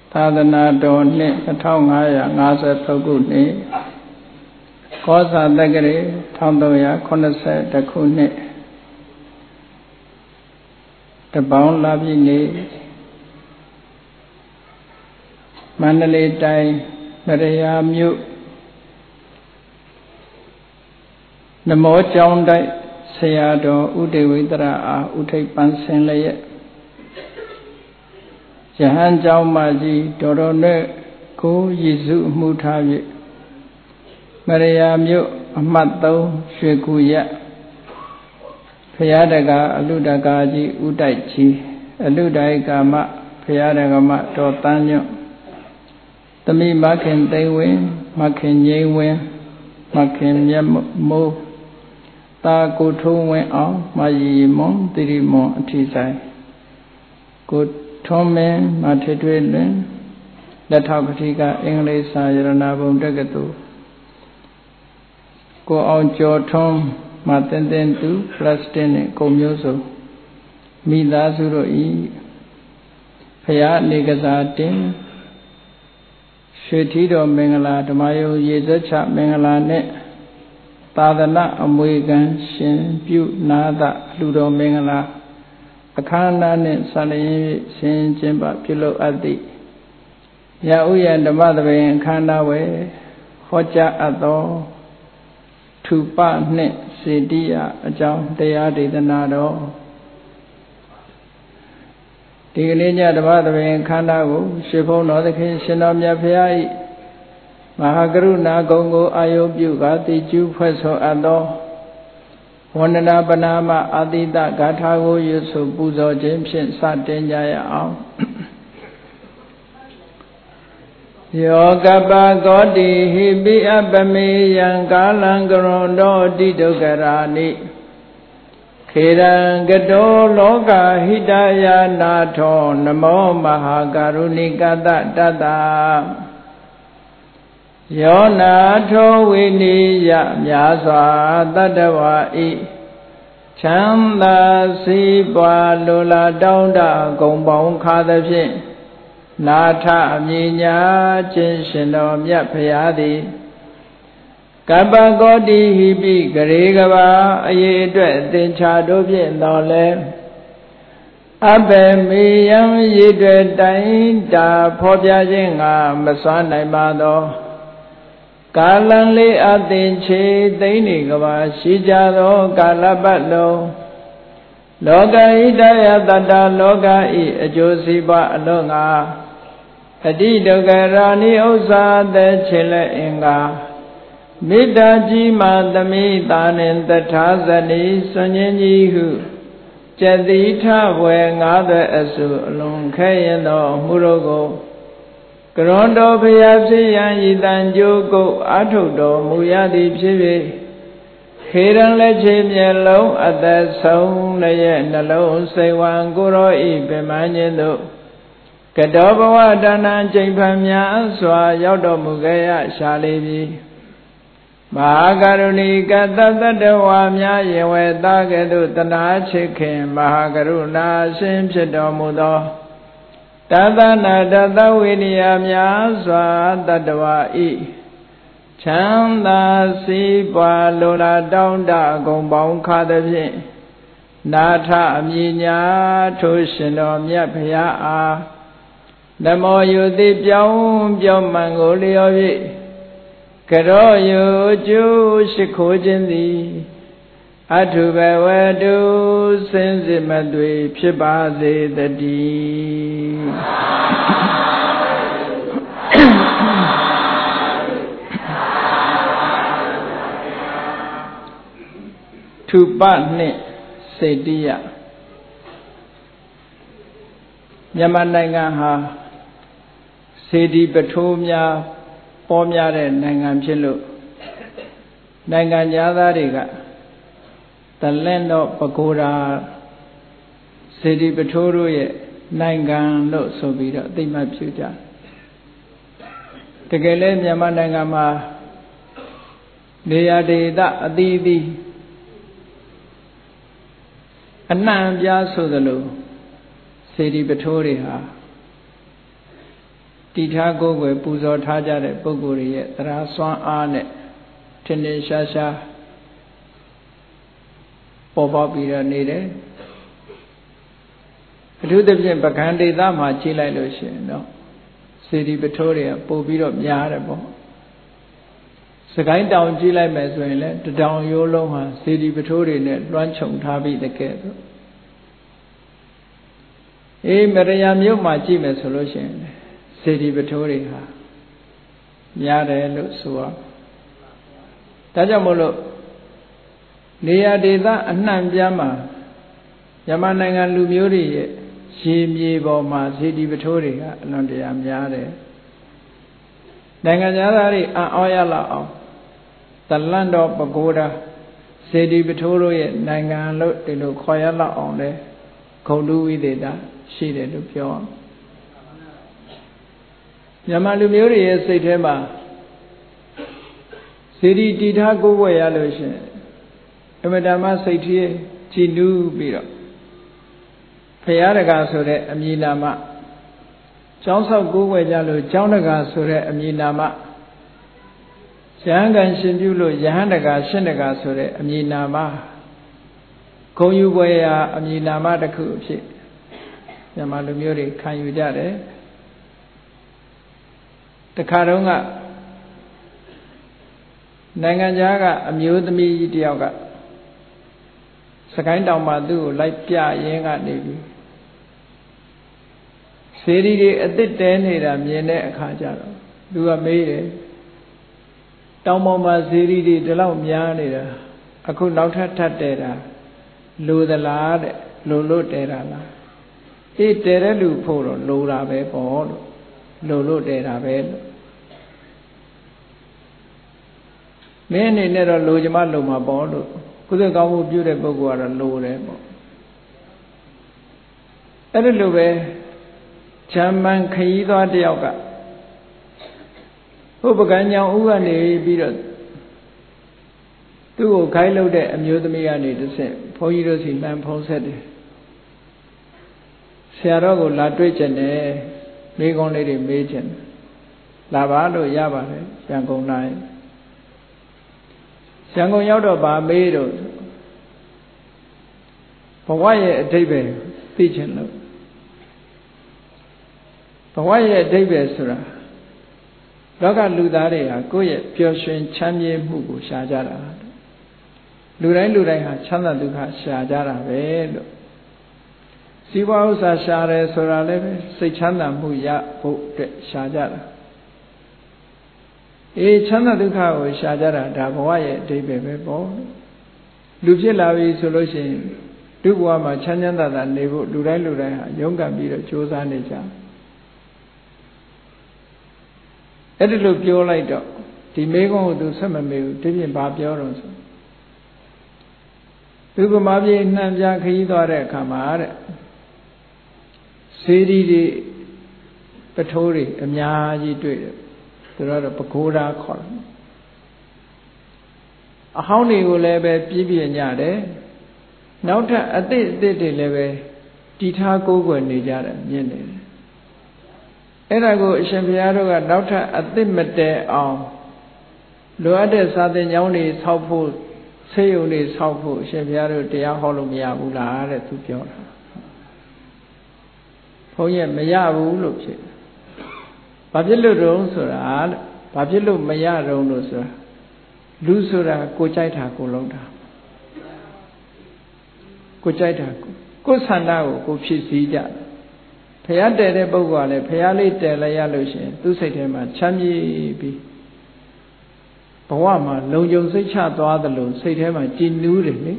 သာသနာတော်နှစ်2553ခုနှစ်ကောဇာတက္ကရာ1382ခုနှစ်တပေါင်းလပြည့်နေ့မန္တလေးတိုင်းနရယာမြို့နမောကျောင်းတိုက်ဆရာတော်ဥဒေဝိတရအားဥထိပ်ပန်းဆင်လျက်ယဟန်ကျောင်းမကြီးတော်တော်နဲ့ကိုယေစုမှုထား၍မရယာမြို့အမှတ်3ရွှေကူရဘုရားတကာအလူတကာကြီးဥတိုက်ကြီးအလူတိုင်းကာမဘုရားတကာမတော်တန်းညွတ်သမီးမခင်သိဝင်းမခင်ငိမ့်ဝင်းမခင်မြတ်မိုးတာကိုထုံးဝင်းအောင်မရီမွန်တိရိမွန်အထီဆိုင်ကိုထုံးမင်းမထေထွေးလွင်လက်ထောက်ပတိကအင်္ဂလိပ်စာရဏဘုံတက္ကသိုလ်ကိုအောင်ကျော်ထွန်းမတင်သူပလတ်စတစ်နဲ့ကုန်မျိုးစုံမိသားစုတို့ဤဖရာနေကစားတင်ရွှေထီးတော်မင်္ဂလာဓမ္မယုံရေစက်ချမင်္ဂလာနဲ့သာသနာအမွေခံရှင်ပြုနာသလူတော်မင်္ဂလာအခမ်းအနားနှင့်ဆန္ဒရင်ဆင်ကျင်းပပြုလုပ်အပ်သည့်ရဥယျာဓမ္မသဘင်အခမ်းအနားဝယ်ဟောကြားအပ်သောထူပနှင့်စေတိယအကြောင်းတရားဒေသနာတော်ဒီကနေ့ညဓမ္မသဘင်အခမ်းအနားကိုရှင်ဘုန်းတော်သခင်ရှင်တော်မြတ်ဖရာ၏မဟာကရုဏာဂုဏ်ကိုအာယုပြုကာတိကျူးဖွဲ့ဆိုအပ်သောဝန္ဒနာပနာမအာတိတဂါထာကိုရွတ်ဆိုပူဇော်ခြင်းဖြင့်စတင်ကြရအောင်ယောကပကောတိဟိပိအပမေယံကာလံကရွန်တောတိဒုက္ခရာနိခေရံကတောလောကဟိတယနာထောနမောမဟာကရုဏိကတတတ္တယောနာထောဝိနိယမြာစွာတတ္တဝါဤချမ်းသာစီးပွားလိုလားတောင်းတဂုံပေါင်းခါသဖြင့်နာထအမြညာခြင်းရှင်တော်မြတ်ဖရာသည်ကပ္ပကောတိဟိပိဂရေကဘာအရေးအတွက်သင်္ချာတို့ဖြင့်တော်လဲအဘေမေယံရည်တွေတိုင်တာဖော်ပြခြင်းငါမစွမ်းနိုင်ပါသောကာလံလေးအသင်ချေသိမ့်နေကဘာရှိကြသောကာလပတ်လုံးလောကဣတယတတ္တလောကဤအကျိုးစီးပွားအလုံးငါအတိဒုက္ခရာနိဥစ္စာသက်ချေလက်အင်္ဂါမေတ္တာကြီးမှသမိတာနှင့်တထာဇနိစွန်ခြင်းကြီးဟုကျတိထဝေငါးသွဲအစုအလုံးခဲရင်သောမှုတို့ကိုကရွန်တော်ဖရာဖြစ်ရန်ဤတန်ကြိုးကိုအာထုတော်မူရသည်ဖြစ်၍ခေရန်လက်ချေမျက်လုံးအသက်ဆုံးလည်းနှလုံးစိတ်ဝံကိုရောဤပင်မခြင်းတို့ကတောဘဝတဏ္ဍချိန်ဖန်များစွာရောက်တော်မူခဲ့ရရှာလေပြီမဟာကရုဏီကတတ္တဝါများယဝေတာကဲ့သို့တနာချစ်ခင်မဟာကရုဏာရှင်ဖြစ်တော်မူသောတသနာတသဝိနည်းများစွာတတ္တဝါဤချမ်းသာစီးပွားလိုလားတောင်းတဂုံပေါင်းခါသဖြင့်နာထအမြညာထိုရှင်တော်မြတ်ဖရာအားနမောယုတိပြောင်းမှန်ကိုလျော်၍ကရောယုကျိုးရှိခိုးခြင်းသည်အထုဘဝတုစင်စစ်မသွေဖြစ်ပါစေတည်းထူပနှင့်စေတိယမြန်မာနိုင်ငံဟာစေတီပထိုးများပေါ်များတဲ့နိုင်ငံဖြစ်လို့နိုင်ငံသားတွေကတလင့်တော့ပကိုးရာစေတီပထိုးတို့ရဲ့နိုင်ငံလို့ဆိုပြီးတော့အသိမှတ်ပြုကြတကယ်လဲမြန်မာနိုင်ငံမှာနေရာဒေသအသီးသီးအနှံ့ပြားဆိုသလိုစေတီပထိုးတွေဟာတီထားကိုယ်ွယ်ပူဇော်ထားကြတဲ့ပုဂ္ဂိုလ်ရဲ့သရစွမ်းအားနဲ့ထင်ထင်ရှားရှားပေါ်ပေါက်ပြီးတော့နေတယ်အထူးသဖြင့်ပကံဒေသမှာကြည့်လိုက်လို့ရှိရင်တော့စေတီပထိုးတွေကပို့ပြီးတော့များတယ်ပေါ့စကိုင်းတောင်ကြည့်လိုက်မယ်ဆိုရင်လည်းတတောင်ရိုးလုံးဟာစေတီပထိုးတွေနဲ့လွှမ်းခြုံထားပြီးတကယ်တော့မရယာမြို့မှာကြည့်မယ်ဆိုလို့ရှိရင်စေတီပထိုးတွေဟာများတယ်လို့ဆိုရဒါကြောင့်မို့လို့နေရာဒေသအနှံ့ပြားမှာမြန်မာနိုင်ငံလူမျိုးတွေရဲ့ရေမြေပေါ်မှာစေတီပထိုးတွေကအလွန်တရာများတယ်နိုင်ငံသားတွေအံ့ဩရလောက်အောင်တလန့်တော်ပကိုးတာစေတီပထိုးတို့ရဲ့နိုင်ငံလို့ဒီလိုခေါ်ရလောက်အောင်လဲဂုဏ်တူဝိသေသရှိတယ်လို့ပြောအောင်မြန်မာလူမျိုးတွေရဲ့စိတ်ထဲမှာစေတီတည်ထားကိုးကွယ်ရလို့ရှိရင်အမတမစိတ်ကြီးကြည်နူးပြီးတော့ဘုရားတကာဆိုတဲ့အမည်နာမကျောင်းဆောက်ကိုးကွယ်ကြလို့ကျောင်းတကာဆိုတဲ့အမည်နာမရဟန်းကံရှင်ပြုလို့ရဟန်းတကာရှင်တကာဆိုတဲ့အမည်နာမဂုဏ်ယူပွဲရာအမည်နာမတစ်ခုအဖြစ်မြန်မာလူမျိုးတွေခံယူကြတယ်တခါတုန်းကနိုင်ငံခြားကအမျိုးသမီးကြီးတယောက်ကစကိုင်းတောင်မှာသူ့ကိုလိုက်ပြရင်းကနေပြီးစေတီတွေအသစ်တဲနေတာမြင်တဲ့အခါကျတော့သူကမေးတယ်တောင်ပေါ်မှာစေတီတွေဒီလောက်များနေတာအခုနောက်ထပ်ထပ်တဲတာလိုသလားတဲ့လိုလို့တဲတာလားတဲတဲ့လူဖို့တော့လိုတာပဲပေါ့လို့လိုလို့တဲတာပဲလို့မင်းအနေနဲ့တော့လိုချင်မှလိုမှာပေါ့လို့ကုသိုလ်ကောင်းမှုပြုတဲ့ပုဂ္ဂိုလ်ကတော့လိုတယ်ပေါ့အဲ့ဒီလိုပဲချမ်းမှန်ခရီးသွားတယောက်ကဥပကံကြောင့်ဥကနေပြီးတော့သူ့ကိုခိုင်းလုပ်တဲ့အမျိုးသမီးကနေတစ်ဆင့်ဘုန်းကြီးတို့စီလှမ်းဖုံးဆက်တယ်ဆရာတော်ကိုလာတွေ့ကျင်တယ်မိကုံးလေးတွေမေးကျင်တယ်လာပါလို့ရပါတယ်ရန်ကုန်လာရင်ရန်ကုန်ရောက်တော့ဗာမေးတော့ဘဝရဲ့အဓိပ္ပာယ်သိချင်လို့ဘဝရဲ့အဓိပ္ပာယ်ဆိုတာလောကလူသားတွေဟာကိုယ့်ရဲ့ပျော်ရွှင်ချမ်းမြေ့မှုကိုရှားကြတာလူတိုင်းဟာချမ်းသာဒုက္ခရှားကြတာပဲလို့စီးပွားဥစ္စာရှားတယ်ဆိုတာလည်းပဲစိတ်ချမ်းသာမှုရဖို့အတွက်ရှားကြတာချမ်းသာဒုက္ခကိုရှားကြတာဒါဘဝရဲ့အဓိပ္ပာယ်ပဲပေါ့လူဖြစ်လာပြီဆိုလို့ရှိရင်ဒုဘဝမှာချမ်းချမ်းသာသာနေဖို့လူတိုင်းဟာရုန်းကန်ပြီးတော့ကြိုးစားနေကြအဲ့ဒီလိုပြောလိုက်တော့ဒီမိကုံးကိုသူဆက်မမေးဘူးဒီပြင်ဘာပြောတော့ဆိုသူကမာပြေနှံပြခရီးသွားတဲ့အခါမှာတဲ့စေတီတွေပထိုးတွေအများကြီးတွေ့တယ်သူတို့တော့ပကိုးဓာခေါ်တယ်အဟောင်းတွေကိုလည်းပဲပြည့်ပြည့်ညတယ်နောက်ထပ်အသစ်တွေလည်းပဲတည်ထားကိုးကွယ်နေကြတယ်မြင်နေတယ်အဲ့ဒါကိုအရှင်ဘုရားတို့ကနောက်ထပ်အသစ်မတည်အောင်လိုအပ်တဲ့စာသင်ကျောင်းတွေဆောက်ဖို့ဆေးရုံတွေဆောက်ဖို့အရှင်ဘုရားတို့တရားဟောလို့မရဘူးလားတဲ့သူပြောတာဘုန်းကြီးမရဘူးလို့ဖြစ်ဘာဖြစ်လို့တုံးဆိုတာဘာဖြစ်လို့မရတုံးလို့ဆိုတာလူဆိုတာကိုကြိုက်တာကိုလုံးတာကိုကြိုက်တာကိုဆန္ဒကိုဖြည့်ဆည်းကြဖះတည်တဲ့ပုဂ္ဂိုလ်ကလည်းဖះလေးတည်လိုက်ရလို့ရှိရင်သူ့စိတ်ထဲမှာချမ်းမြေ့ပြီးဘဝမှာလုံခြုံစိတ်ချသွားသလိုစိတ်ထဲမှာကြည်နူးတယ်လေ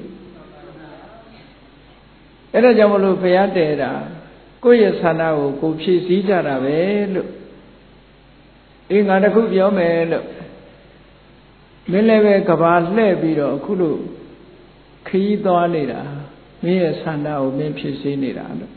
အဲ့ဒါကြောင့်မလို့ဖះတည်တာကိုယ့်ရဲ့ဆန္ဒကိုဖြည့်ဆည်းကြတာပဲလို့ငါတခုပြောမယ်လို့မင်းလည်းပဲကဘာလှဲ့ပြီးတော့အခုလို့ခရီးသွားနေတာမင်းရဲ့ဆန္ဒကိုမင်းဖြည့်ဆည်းနေတာလို့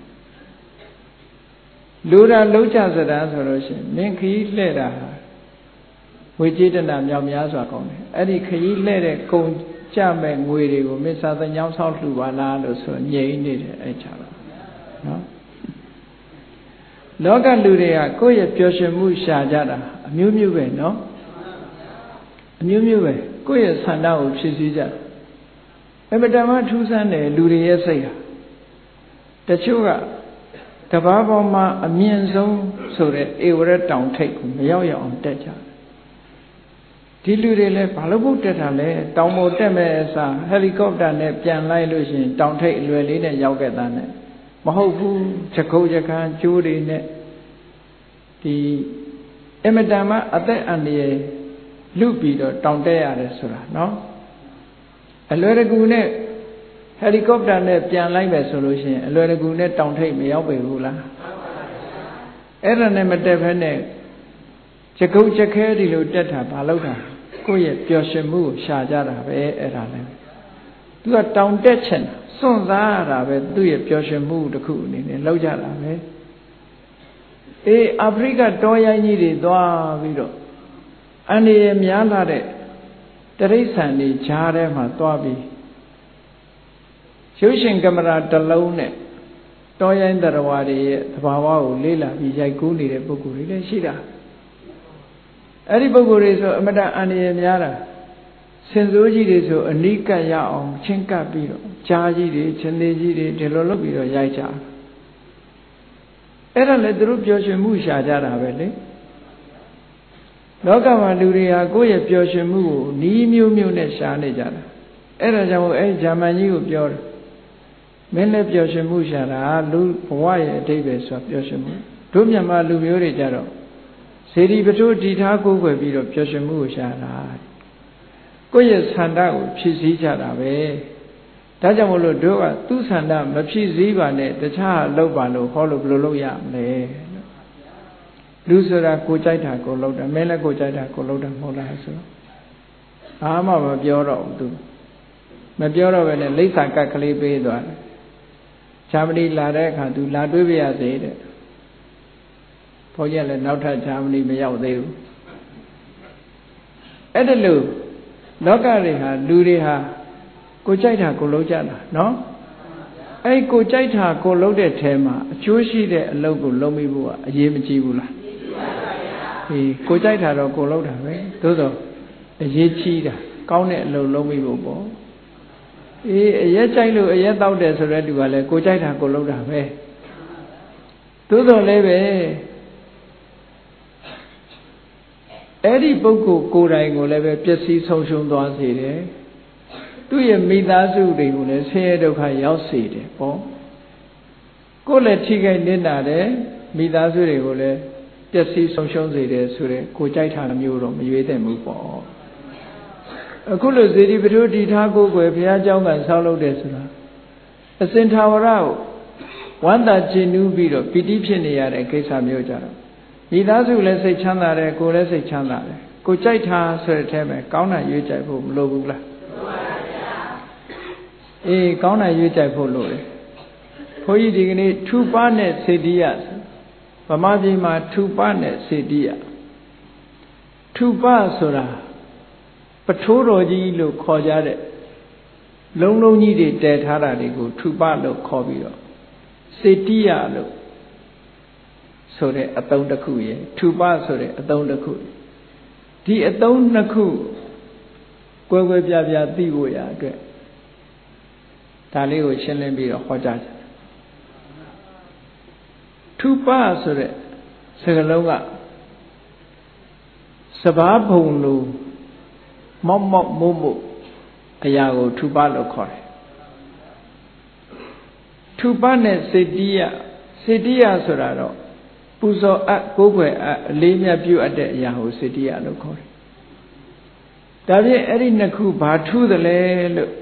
လူတာလုံးချစတာဆိုလို့ရှိရင်မင်းခရီးလှဲ့တာဝေကျေတနာမြောက်များစွာကောင်းတယ်အဲ့ဒီခရီးလှဲ့တဲ့ကုံကြမဲ့ငွေတွေကိုမင်းစာသင်ကျောင်းဆောက်လှူပါလားလို့ဆိုငြိမ်နေတယ်အဲ့ချတော့နော်လောကလူတွေကကိုယ့်ရဲ့ပျော်ရွှင်မှုရှာကြတာအမျိုးမျိုးပဲနော်အမျိုးမျိုးပဲကိုယ့်ရဲ့ဆန္ဒကိုဖြည့်ဆည်းကြအမတမထူးဆန်းတယ်လူတွေရဲ့စိတ်ဟာတချို့ကတဘာပေါ်မှာအမြင့်ဆုံးဆိုတဲ့ဧဝရတောင်ထိပ်ကိုမရောက်ရအောင်တက်ကြဒီလူတွေလည်းဘာလို့ဘုတ်တက်တာလဲတောင်ပေါ်တက်မဲ့အစားဟယ်လီကော်ပတာနဲ့ပြန်လိုက်လို့ရှိရင်တောင်ထိပ်အလွယ်လေးနဲ့ရောက်ခဲ့တာနဲ့မဟုတ်ဘူးချက်ခုတ်ချက်ခန်းကျိုးတွေနဲ့ဒီအမတန်မှအသက်အန္တရာယ်လူပြီးတော့တောင်တက်ရတယ်ဆိုတာနော်အလွယ်တကူနဲ့ဟယ်လီကော်ပတာနဲ့ပြန်လိုက်မယ်ဆိုလို့ရှိရင်အလွယ်တကူနဲ့တောင်ထိပ်မရောက်ပေဘူးလားအဲ့ဒါနဲ့မတက်ဖက်နဲ့ချက်ကုတ်ချက်ခဲဒီလိုတက်တာဘာလို့တာကိုယ့်ရဲ့ပျော်ရွှင်မှုကိုရှာကြတာပဲအဲ့ဒါလည်းသူကတောင်တက်ချင်စွန့်စားရတာပဲသူ့ရဲ့ပျော်ရွှင်မှုတစ်ခုအနေနဲ့လောက်ကြတာပဲအေးအာဖရိကတောရိုင်းကြီးတွေသွားပြီးတော့အန္တရာယ်များလာတဲ့တရိษံတွေဈာထဲမှာသွားပြီးရုပ်ရှင်ကင်မရာတစ်လုံးနဲ့တောရိုင်းသတ္တဝါတွေရဲ့သဘာဝကိုလေ့လာပြီးရိုက်ကူးနေတဲ့ပုဂ္ဂိုလ်တွေလည်းရှိတာအဲ့ဒီပုဂ္ဂိုလ်တွေဆိုအမတန်အန္တရာယ်များတာဆင်စိုးကြီးတွေဆိုအနိကရအောင်ချင်းကပ်ပြီးတော့ကြားကြီးတွေချင်းသေးကြီးတွေဒီလိုလုပ်ပြီးတော့ရိုက်ကြအဲ့ဒါလည်းသူတို့ပျော်ရွှင်မှုရှာကြတာပဲလေလောကမှာလူတွေဟာကိုယ့်ရဲ့ပျော်ရွှင်မှုကိုနီးမျိုးမျိုးနဲ့ရှာနေကြတာအဲ့ဒါကြောင့်အဲ့ဂျာမန်ကြီးကိုပြောတယ်မင်းလည်းပျော်ရွှင်မှုရှာတာလူဘဝရဲ့အဓိပ္ပာယ်ဆိုပျော်ရွှင်မှုတို့မြန်မာလူမျိုးတွေကြတော့စေတီပထိုးတည်ထားကိုးကွယ်ပြီးတော့ပျော်ရွှင်မှုကိုရှာတာကိုယ့်ရဲ့ဆန္ဒကိုဖြည့်ဆည်းကြတာပဲဒါကြောင့်မို့လို့တို့ကသူ့ဆန္ဒမဖြည့်ဆည်းပါနဲ့တခြားလုပ်ပါလို့ဟောလို့ဘယ်လိုလုပ်ရမလဲလူဆိုတာကိုကြိုက်တာကိုလုပ်တာမင်းလည်းကိုကြိုက်တာကိုလုပ်တာမဟုတ်လားဆိုတော့ဘာမှမပြောတော့ဘူးသူမပြောတော့ပဲနဲ့လိပ်စာကတ်ကလေးပေးသွားတယ်ဂျာမနီလာတဲ့အခါသူလာတွေ့ပြရစေတဲ့ဘုန်းကြီးလည်းနောက်ထပ်ဂျာမနီမရောက်သေးဘူးအဲ့ဒါလို့လောကတွေဟာလူတွေဟာကိုကြိုက်တာကိုလုပ်ကြတာနော်အဲ့ကိုကြိုက်တာကိုလုပ်တဲ့ထဲမှာအကျိုးရှိတဲ့အလုပ်ကိုလုပ်မိဖို့ကအရေးမကြီးဘူးလားအေးကိုကြိုက်တာတော့ကိုလုပ်တာပဲသို့သောအရေးကြီးတာကောင်းတဲ့အလုပ်လုပ်မိဖို့ပေါ့အေးအရက်ကြိုက်လို့အရက်တောက်တယ်ဆိုတဲ့သူကလည်းကိုကြိုက်တာကိုလုပ်တာပဲသို့သောလည်းပဲအဲ့ဒီပုဂ္ဂိုလ်ကိုယ်တိုင်ကိုလည်းပဲပျက်စီးဆုံးရှုံးသွားစေတယ်သူ့ရဲ့မိသားစုတွေကိုလည်းဆင်းရဲဒုက္ခရောက်စေတယ်ပေါ့ကိုယ်လည်းထိခိုက်နစ်နာတယ်မိသားစုတွေကိုလည်းပျက်စီးဆုံးရှုံးစေတယ်ဆိုတဲ့ကိုကြိုက်တာမျိုးတော့မရွေးသင့်ဘူးပေါ့အခုလိုစေတီပထိုးတည်ထားကိုယ်ွယ်ဘုရားကျောင်းကဆောက်လုပ်တယ်ဆိုတာအစင်ထာဝရကိုဝမ်းသာကျင်နူးပြီးတော့ပီတိဖြစ်နေရတဲ့ကိစ္စမျိုးကြတော့မိသားစုလည်းစိတ်ချမ်းသာတယ်ကိုယ်လည်းစိတ်ချမ်းသာတယ်ကိုကြိုက်တာဆိုတဲ့အထဲမှာကောင်းတာရွေးကြိုက်ဖို့မလိုဘူးလားအေးကောင်းတာရွေးကြိုက်ဖို့လိုတယ်ဘုန်းကြီးဒီကနေ့ထူပနဲ့စေတီယဗမာပြည်မှာထူပနဲ့စေတီယထူပဆိုတာပထိုးတော်ကြီးလို့ခေါ်ကြတဲ့လုံးလုံးကြီးတွေတည်ထားတာတွေကိုထူပလို့ခေါ်ပြီးတော့စေတီယလို့ဆိုတဲ့အသုံးတစ်ခုရယ်ထူပဆိုတဲ့အသုံးတစ်ခုဒီအသုံးနှစ်ခုကွဲကွဲပြားပြားသိဖို့ရအတွက်ဒါလေးကိုရှင်းလင်းပြီးတော့ဟောကြားကြထူပဆိုတဲ့စကားလုံးကစဘာဘုံလိုမောက်မောက်မို့မို့အရာကိုထူပလို့ခေါ်တယ်ထူပနဲ့စေတီယဆိုတာတော့ပူဇော်အပ်ကိုးကွယ်အပ်အလေးမြတ်ပြုအပ်တဲ့အရာကိုစေတီယလို့ခေါ်တယ်ဒါဖြင့်အဲ့ဒီနှစ်ခုဘာထူးသလဲလို့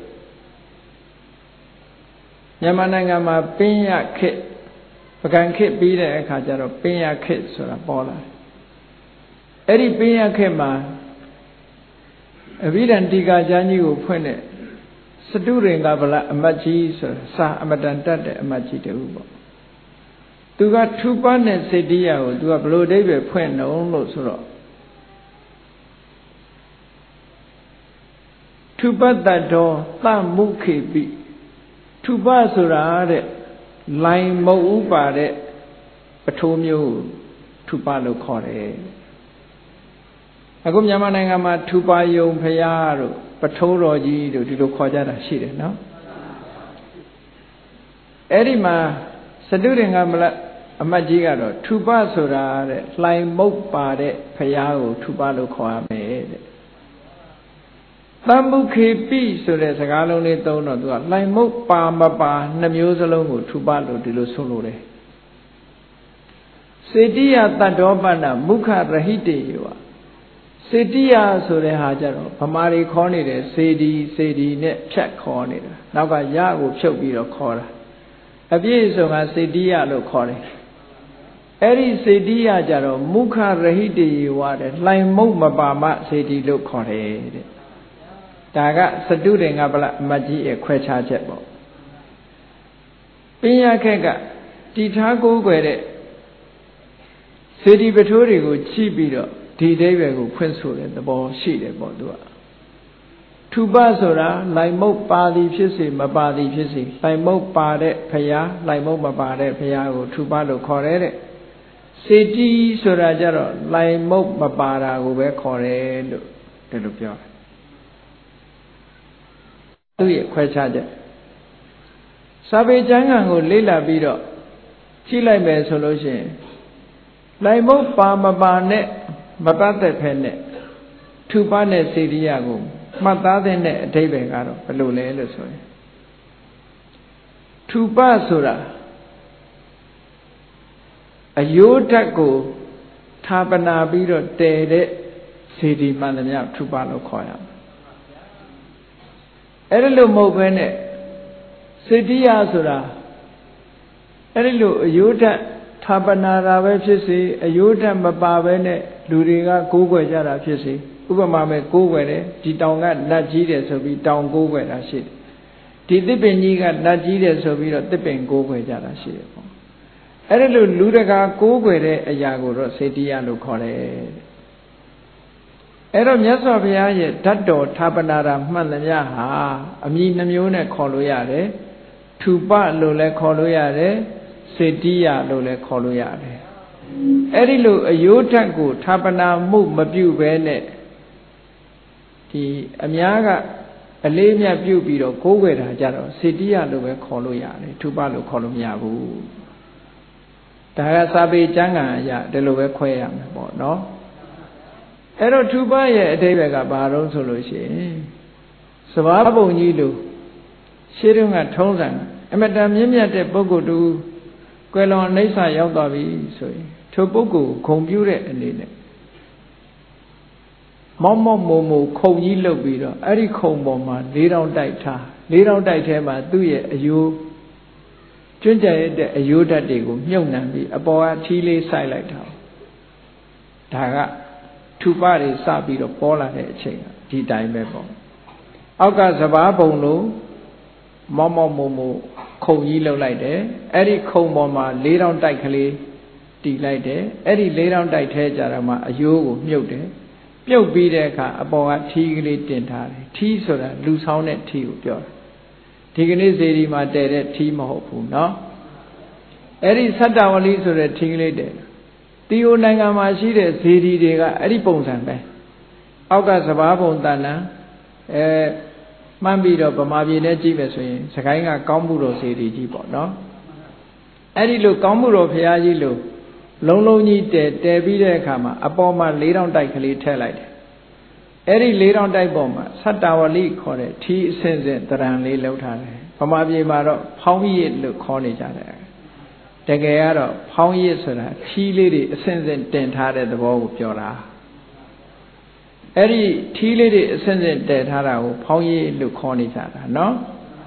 မြန်မာနိုင်ငံမှာပင်ရခေတ်ပကံခေတ်ပြီးတဲ့အခါကျတော့ပင်ရခေတ်ဆိုတာပေါ်လာတယ်အဲ့ဒီပင်ရခေတ်မှာအဘိဓမ္မာတိကာကျမ်းကြီးကိုဖွင့်တဲ့စတုရင်္ဂဗလအမတ်ကြီးဆိုတာစာအမတန်တတ်တဲ့အမတ်ကြီးတူပေါ့သူကထူပနဲ့စေတီယကိုသူကဘလို့အဓိပ္ပာယ်ဖွင့်နှုံးလို့ဆိုတော့ထူပတ္တတော်သမုခေပိထူပဆိုတာတဲ့လိုင်မုတ်ဥပါတဲ့ပထိုးမျိုးထူပလို့ခေါ်တယ်အခုမြန်မာနိုင်ငံမှာထူပယုံဖရာတို့ပထိုးတော်ကြီးတို့ဒီလိုခေါ်ကြတာရှိတယ်နော်အဲ့ဒီမှာစတုရင်္ဂမလအမတ်ကြီးကတော့ထူပဆိုတာတဲ့လှိုင်မုတ်ပါတဲ့ဖရာကိုထူပလို့ခေါ်ရမယ်တဲ့သမုခေပိဆိုတဲ့စကားလုံးလေးသုံးတော့သူကလှိုင်မုတ်ပါမပါနှစ်မျိုးစလုံးကိုထူပလို့ဒီလိုဆိုလိုတယ်စေတိယတတ္တောပတ္တမုခရဟိတေယောစေတိယဆိုတဲ့ဟာကြတော့ဗမာတွေခေါ်နေတယ်စေဒီနဲ့ဖြတ်ခေါ်နေတာနောက်ကရကိုဖြုတ်ပြီးတော့ခေါ်တာအပြည့်စုံကစေတိယလို့ခေါ်တယ်အဲ့ဒီစေတိယကြတော့မုခရဟိတေယောတဲ့လှိုင်မုတ်မပါမစေတီလို့ခေါ်တယ်တဲ့ဒါကစတုရင်္ဂပလအမတ်ကြီးရဲ့ခွဲခြားချက်ပေါ့ပညာခက်ကတီထားကိုးကွယ်တဲ့စေတီပထိုးတွေကိုချိပြီးတော့ဒီအဓိပ္ပာယ်ကိုဖွင့်ဆိုတဲ့သဘောရှိတယ်ပေါ့သူကထူပဆိုတာလှိုင်မုတ်ပါသည်ဖြစ်စေမပါသည်ဖြစ်စေလှိုင်မုတ်ပါတဲ့ဖရာလှိုင်မုတ်မပါတဲ့ဖရာကိုထူပလို့ခေါ်တယ်တဲ့စေတီဆိုတာကြတော့လှိုင်မုတ်မပါတာကိုပဲခေါ်တယ်လို့ဒီလိုပြောတယ်သူရဲ့ခွဲခြားချက်စာပေကျမ်းဂန်ကိုလေ့လာပြီးတော့ကြည့်လိုက်မယ်ဆိုလို့ရှိရင်လှိုင်မုတ်ပါမပါနဲ့မပတ်သက်ဖဲနဲ့ထူပနဲ့စေတီယကိုမှတ်သားတဲ့အဓိပ္ပာယ်ကတော့ဘယ်လိုလဲလို့ဆိုရင်ထူပဆိုတာအယိုးဓာတ်ကိုဌာပနာပြီးတော့တည်တဲ့စေတီမှန်သမျှထူပလို့ခေါ်ရမယ်အဲ့ဒီလိုမဟုတ်ဘဲနဲ့စေတီယဆိုတာအဲ့ဒီလိုအယိုးဓာတ်ဌာပနာတာပဲဖြစ်စေအယိုးဓာတ်မပါဘဲနဲ့လူတွေကကိုးကွယ်ကြတာဖြစ်စေဥပမာမဲ့ကိုးကွယ်တယ်ဒီတောင်ကနတ်ကြီးတယ်ဆိုပြီးတောင်ကိုးကွယ်တာရှိတယ်ဒီသစ်ပင်ကြီးကနတ်ကြီးတယ်ဆိုပြီးတော့သစ်ပင်ကိုးကွယ်ကြတာရှိတယ်ပေါ့အဲ့ဒီလိုလူတကာကိုးကွယ်တဲ့အရာကိုတော့စေတီယလို့ခေါ်တယ်အဲ့တော့မြတ်စွာဘုရားရဲ့ဓာတ်တော်ဌာပနာတာမှန်သမျှဟာအမည်နှမျိုးနဲ့ခေါ်လို့ရတယ်ထူပလို့လည်းခေါ်လို့ရတယ်စေတီယလို့လည်းခေါ်လို့ရတယ်အဲ့ဒီလိုအယိုးဓာတ်ကိုဌာပနာမှုမပြုဘဲနဲ့ဒီအများကအလေးမြတ်ပြုပြီးတော့ကိုးကွယ်တာကြတော့စေတီယလို့ပဲခေါ်လို့ရတယ်ထူပလို့ခေါ်လို့မရဘူးဒါကစာပေကျမ်းဂန်အရာဒီလိုပဲခွဲရမှာပေါ့နော်အဲ့တော့ထူပရဲ့အဓိပ္ပာယ်ကဘာလို့ဆိုလို့ရှိရင်စဘာပုံကြီးလို့ရှင်းတုန်းကထုံးစံအမတန်မြင့်မြတ်တဲ့ပုဂ္ဂိုလ်တူကွယ်လွန်အိဋ္ဌာရောက်သွားပြီဆိုရင်ထိုပုဂ္ဂိုလ်ကိုဂုဏ်ပြုတဲ့အနေနဲ့မောက်မို့ခုံကြီးလုပ်ပြီးတော့အဲ့ဒီခုံပေါ်မှာ၄တောင်တိုက်ထား၄တောင်တိုက်ထဲမှာသူ့ရဲ့အယိုးကျွန်းကြရတဲ့အယိုးဓာတ်တွေကိုမြုပ်နှံပြီးအပေါ်ကထီးလေးစိုက်လိုက်တာဒါကထူပတွေစပြီးတော့ပေါ်လာတဲ့အချိန်ဒီတိုင်းပဲပေါ့အောက်ကစဘာပုံလို့မောက်မို့ခုံကြီးလှုပ်လိုက်တယ်အဲ့ဒီခုံပေါ်မှာ၄တောင်တိုက်ကလေးတီးလိုက်တယ်အဲ့ဒီ၄တောင်တိုက်ထဲကြတော့မှအယိုးကိုမြုပ်တယ်ပြုတ်ပြီးတဲ့အခါအပေါ်ကထီးကလေးတင်ထားတယ်ထီးဆိုတာလူဆောင်တဲ့ထီးကိုပြောတာဒီကနေ့စေတီမှာတည်တဲ့ထီးမဟုတ်ဘူးเนาะအဲ့ဒီသတ္တဝလိဆိုတဲ့ထီးကလေးတည်တီယိုနိုင်ငံမှာရှိတဲ့စေတီတွေကအဲ့ဒီပုံစံပဲအောက်ကစဘာပုံတဏ္ဍမှန်းပြီးတော့ဗမာပြည်နဲ့ကြည့်မယ်ဆိုရင်စကိုင်းကကောင်းမှုတော်စေတီကြီးပေါ့နော်အဲ့ဒီလိုကောင်းမှုတော်ဘုရားကြီးလို့လုံးကြီးတည်ပြီးတဲ့အခါမှာအပေါ်မှာ၄တောင်တိုက်ကလေးထည့်လိုက်တယ်အဲ့ဒီ၄တောင်တိုက်ပေါ်မှာသတ္တဝလိခေါ်တဲ့ထီးအစင်စင်တရံလေးလှုပ်ထားတယ်ဗမာပြည်မှာတော့ဖောင်းရစ်လို့ခေါ်နေကြတယ်တကယ်ကတော့ဖောင်းရစ်ဆိုတာထီးလေးတွေအစင်စင်တင်ထားတဲ့သဘောကိုပြောတာအဲ့ဒီထီးလေးတွေအစင်စင်တည်ထားတာကိုဖောင်းရစ်လို့ခေါ်နေကြတာเนาะ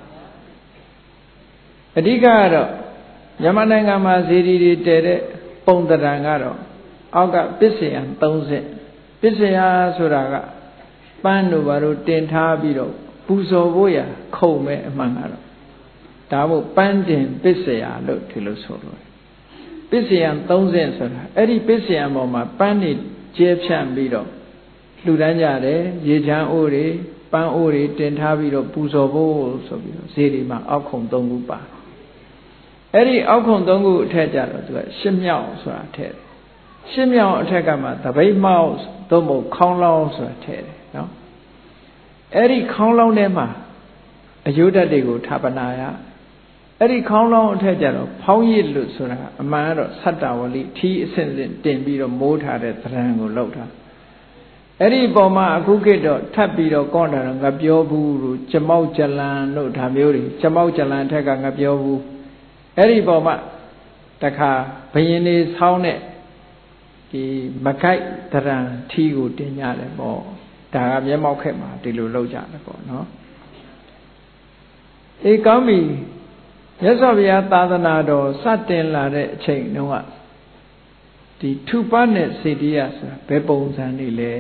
အဓိကကတော့မြန်မာနိုင်ငံမှာဇေဒီတွေတည်တဲ့ပုံတရံကတော့အောက်ကပစ္စယံ30ပစ္စယဆိုတာကပန်းတို့ဘာလို့တင်ထားပြီးတော့ပူဇော်ဖို့ရခုံမဲ့အမှန်ကတော့ဒါမို့ပန်းတင်ပစ္စယလို့ဒီလိုဆိုလို့ပစ္စယံ30ဆိုတာအဲ့ဒီပစ္စယံပေါ်မှာပန်းတွေကျဲဖြန့်ပြီးတော့လှူဒန်းကြတယ်ရေချမ်းအိုးတွေပန်းအိုးတွေတင်ထားပြီးတော့ပူဇော်ဖို့ဆိုပြီးတော့ဇေဒီမှာအောက်ခုံ3ခုပါအဲ့ဒီအောက်ခုံ3ခုအထက်ကြတော့သူကရှစ်မြောက်ဆိုတာထည့်တယ်ရှစ်မြောက်အထက်ကမှသပိတ်မောက်သို့မဟုတ်ခေါင်းလောင်းဆိုတာထည့်တယ်နော်အဲ့ဒီခေါင်းလောင်းထဲမှာအယုဒ္ဓတွေကိုဌာပနာရအဲ့ဒီခေါင်းလောင်းအထက်ကြတော့ဖောင်းရစ်လို့ဆိုတာအမှန်ကတော့သတ္တဝလိထီးအစင်စင်တင်ပြီးတော့မိုးထားတဲ့သဏ္ဍာန်ကိုလောက်တာအဲ့ဒီပုံမှာအခုခေတ်တော့ထပ်ပြီးတော့ကော့တာတော့ငါပြောဘူးလို့ကျမောက်ကြလန်လို့ဒါမျိုးတွေကျမောက်ကြလန်ထက်ကငါပြောဘူးအဲ့ဒီပုံမှာတခါဘယင်းလေးဆောင်းတဲ့ဒီမကိုက်သဏ္ဍာန်ထီးကိုတင်ကြတယ်ပေါ့ဒါကမျက်မှောက်ခက်မှာဒီလိုလောက်ကြတယ်ပေါ့နော်အေးကောင်းပြီမြတ်စွာဘုရားသာသနာတော်စတင်လာတဲ့အချိန်တုန်းကဒီထုပနဲ့စေတီယဆိုတာဘယ်ပုံစံနေလဲ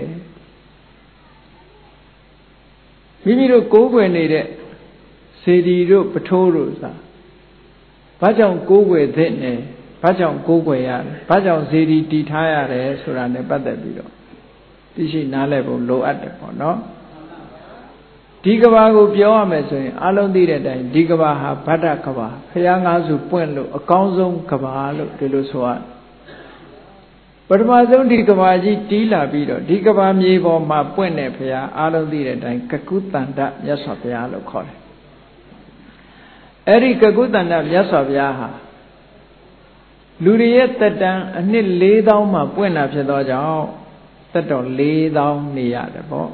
မိမိတို့ကိုးကွယ်နေတဲ့စေတီတို့ပထိုးတို့ဆိုတာဘာကြောင့်ကိုးကွယ်သင့်လဲဘာကြောင့်ကိုးကွယ်ရတယ်ဘာကြောင့်စေတီတည်ထားရတယ်ဆိုတာ ਨੇ ပတ်သက်ပြီးတော့သိရှိနားလည်ဖို့လိုအပ်တယ်ပေါ့နော်ဒီကဘာကိုပြောရမယ်ဆိုရင်အလုံးသိတဲ့အတိုင်းဒီကဘာဟာဗဒ္ဒကဘာဖရာငါးစုပွင့်လို့အကောင်းဆုံးကဘာလို့ဒီလိုဆိုရပထမဆုံးဒီကဘာကြီးတီးလာပြီးတော့ဒီကဘာမြေပေါ်မှာပွင့်တဲ့ဖရာအလုံးသိတဲ့အတိုင်းကကုတန္တမြတ်စွာဘုရားလို့ခေါ်တယ်အဲ့ဒီကကုတန္တမြတ်စွာဘုရားဟာလူတွေရဲ့တက်တန်းအနှစ်4000မှာပွင့်တာဖြစ်သောကြောင့်တက်တော်4000နေရတယ်ပေါ့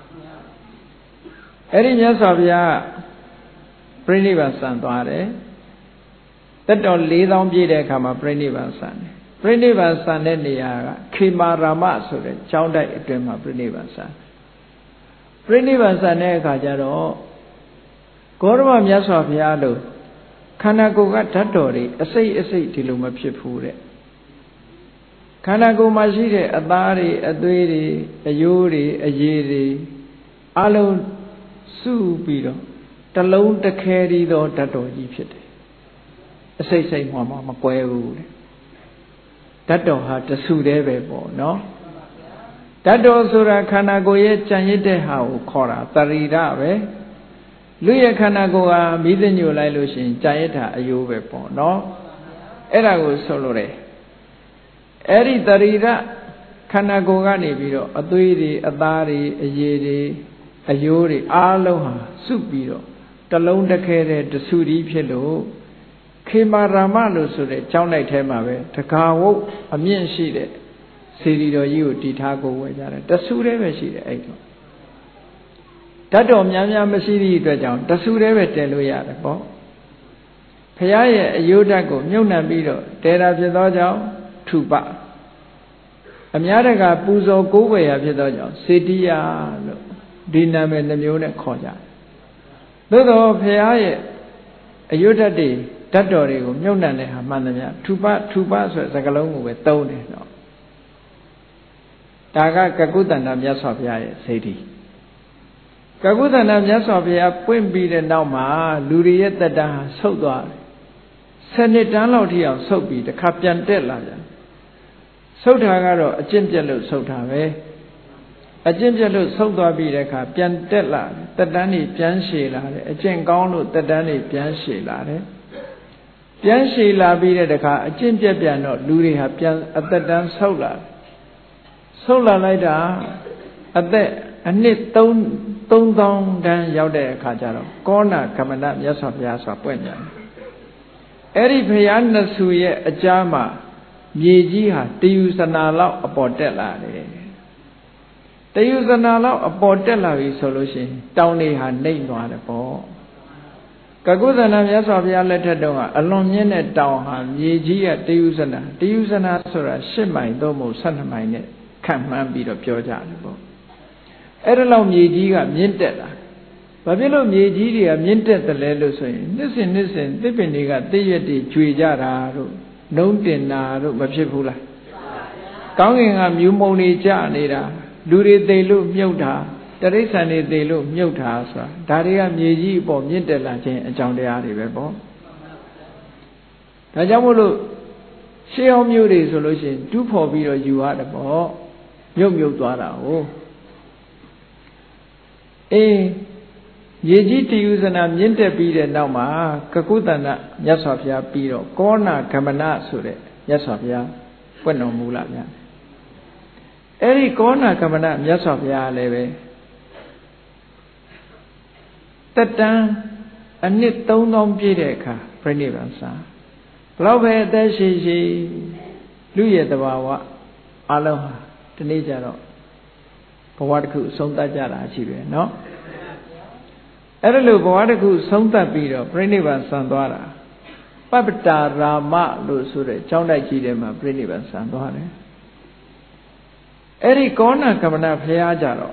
အဲ့ဒီမြတ်စွာဘုရားပြိဋိဘံစံသွားတယ်တက်တော်4000ပြည့်တဲ့အခါမှာပြိဋိဘံစံတယ်ပြိဋိဘံစံတဲ့နေရာကခေမာရာမဆိုတဲ့ကျောင်းတိုက်အတွင်းမှာပြိဋိဘံစံပြိဋိဘံစံတဲ့အခါကျတော့ဂေါရမမြတ်စွာဘုရားတို့ခန္ဓာကိုယ်ကဓာတ်တော်တွေအစိတ်အစိတ်ဒီလိုမဖြစ်ဘူးတဲ့ခန္ဓာကိုယ်မှာရှိတဲ့အသားတွေအသွေးတွေအယိုးတွေအရည်တွေအလုံးစုပြီးတော့တလုံးတခဲရီသောဓာတ်တော်ကြီးဖြစ်တယ်အစိတ်စိတ်မှမကွဲဘူးတဲ့ဓာတ်တော်ဟာတဆူတည်းပဲပေါ့နော်ဓာတ်တော်ဆိုတာခန္ဓာကိုယ်ရဲ့ကြံရစ်တဲ့ဟာကိုခေါ်တာတရိရပဲလူရဲ့ခန္ဓာကိုယ်ဟာမိသညိုလိုက်လို့ရှိရင်ကြံရစ်တာအယိုးပဲပေါ့နော်အဲ့ဒါကိုဆိုလို့တယ်အဲ့ဒီတရိရခန္ဓာကိုယ်ကနေပြီးတော့အသွေးတွေအသားတွေအရည်တွေအယိုးတွေအားလုံးဟာစုပြီးတော့တလုံးတခဲတဲ့တဆူဒီဖြစ်လို့ခေမာရာမလို့ဆိုတဲ့ကျောင်းလိုက်ထဲမှာပဲတကာဝုတ်အမြင့်ရှိတဲ့စေတီတော်ကြီးကိုတည်ထားကိုဝယ်ကြတယ်တဆူတည်းပဲရှိတယ်အဲ့တော့ဓာတ်တော်များများမရှိသည့်အတွက်ကြောင့်တဆူတည်းပဲတည်လို့ရတယ်ပေါ့ဖရာရဲ့အယုဒ္ဓကိုမြုပ်နှံပြီးတော့တည်တာဖြစ်သောကြောင့်ထုပအများတကာပူဇော်ကိုးကွယ်ရာဖြစ်သောကြောင့်စေတီယလို့ဒီနာမည်နှမျိုးနဲ့ခေါ်ကြတယ်သို့တော့ဖရာရဲ့အယုဒ္ဓတွေဓာတ်တော်တွေကိုမြုပ်နှံတဲ့ဟာမှန်သမျှထုပဆိုတဲ့စကားလုံးကိုပဲသုံးတယ်နော်ဒါကကကုတန္တမြတ်စွာဘုရားရဲ့စေတီကကုတန္တမြတ်စွာဘုရားပွင့်ပြီးတဲ့နောက်မှာလူတွေရဲ့တက်တန်းဟာဆုတ်သွားတယ်10နှစ်တန်းလောက်ထိအောင်ဆုတ်ပြီးတစ်ခါပြန်တက်လာပြန်ဆုတ်တာကတော့အကျင့်ပြက်လို့ဆုတ်တာပဲအကျင့်ပြက်လို့ဆုတ်သွားပြီးတဲ့အခါပြန်တက်လာတက်တန်းတွေပြန်ရှည်လာတယ်အကျင့်ကောင်းလို့တက်တန်းတွေပြန်ရှည်လာတယ်ပြန်ရှည်လာပြီးတဲ့အခါအကျင့်ပြက်ပြန်တော့လူတွေဟာပြန်အသက်တန်းဆုတ်လာလိုက်တာအသက်အနှစ်3000တန်းရောက်တဲ့အခါကျတော့ကောဏကမဏမြတ်စွာဘုရားဆိုတာပွင့်ပြန်အဲ့ဒီဘုရားနှစ်ဆူရဲ့အကြားမှာမြေကြီးဟာတယူဇနာလောက်အပေါ်တက်လာတယ်တယူဇနာလောက်အပေါ်တက်လာပြီဆိုလို့ရှိရင်တောင်တွေဟာနှိမ့်သွားတယ်ပေါ့ကကုသနာမြတ်စွာဘုရားလက်ထက်တုန်းကအလွန်မြင့်တဲ့တောင်ဟာမြေကြီးကတယူဇနာဆိုတာ10မိုင်သို့မဟုတ်12မိုင်နဲ့ခန့်မှန်းပြီးတော့ပြောကြတယ်ပေါ့အဲ့ဒါလောက်မြေကြီးကမြင့်တက်လာဘာဖြစ်လို့မြေကြီးတွေကမြင့်တက်တယ်လဲလို့ဆိုရင်နှစ်စဉ်သစ်ပင်တွေကသစ်ရွက်တွေကျွေကြတာတို့နှုံးတင်တာတို့မဖြစ်ဘူးလားကောင်းကင်ကမြူမုံတွေကျနေတာလူတွေသိလို့မြုပ်တာတရိစ္ဆာန်တွေသိလို့မြုပ်တာဆိုတာဒါတွေကမြေကြီးအပေါ်မြင့်တက်လာခြင်းအကြောင်းတရားတွေပဲပေါ့ဒါကြောင့်မို့လို့ရှေးအောင်မျိုးတွေဆိုလို့ရှိရင်တူးဖော်ပြီးတော့ယူရတယ်ပေါ့မြုပ်သွားတာဟုတ်ရေကြီးတယူဇနာမြင့်တက်ပြီးတဲ့နောက်မှာကကုတန္တမြတ်စွာဘုရားပြီးတော့ကောဏဂမနဆိုတဲ့မြတ်စွာဘုရားပွင့်တော်မူလာဗျာအဲ့ဒီကောဏဂမနမြတ်စွာဘုရားလည်းပဲတက်တန်းအနှစ်3000ပြည့်တဲ့အခါပြိဋိဘံစာဘလောက်ပဲအသက်ရှိရှိလူရဲ့တဘာဝအလုံးဟာဒီနေ့ကျတော့ဘဝတစ်ခုအဆုံးသတ်ကြတာရှိပဲเนาะအဲ့ဒါလို့ဘဝတစ်ခုဆုံးသတ်ပြီးတော့ပြိဋိဘံဆံသွားတာပပ္ပတာရာမလို့ဆိုတဲ့ကျောင်းတိုက်ကြီးထဲမှာပြိဋိဘံဆံသွားတယ်အဲ့ဒီကောဏကမနဘုရားကြတော့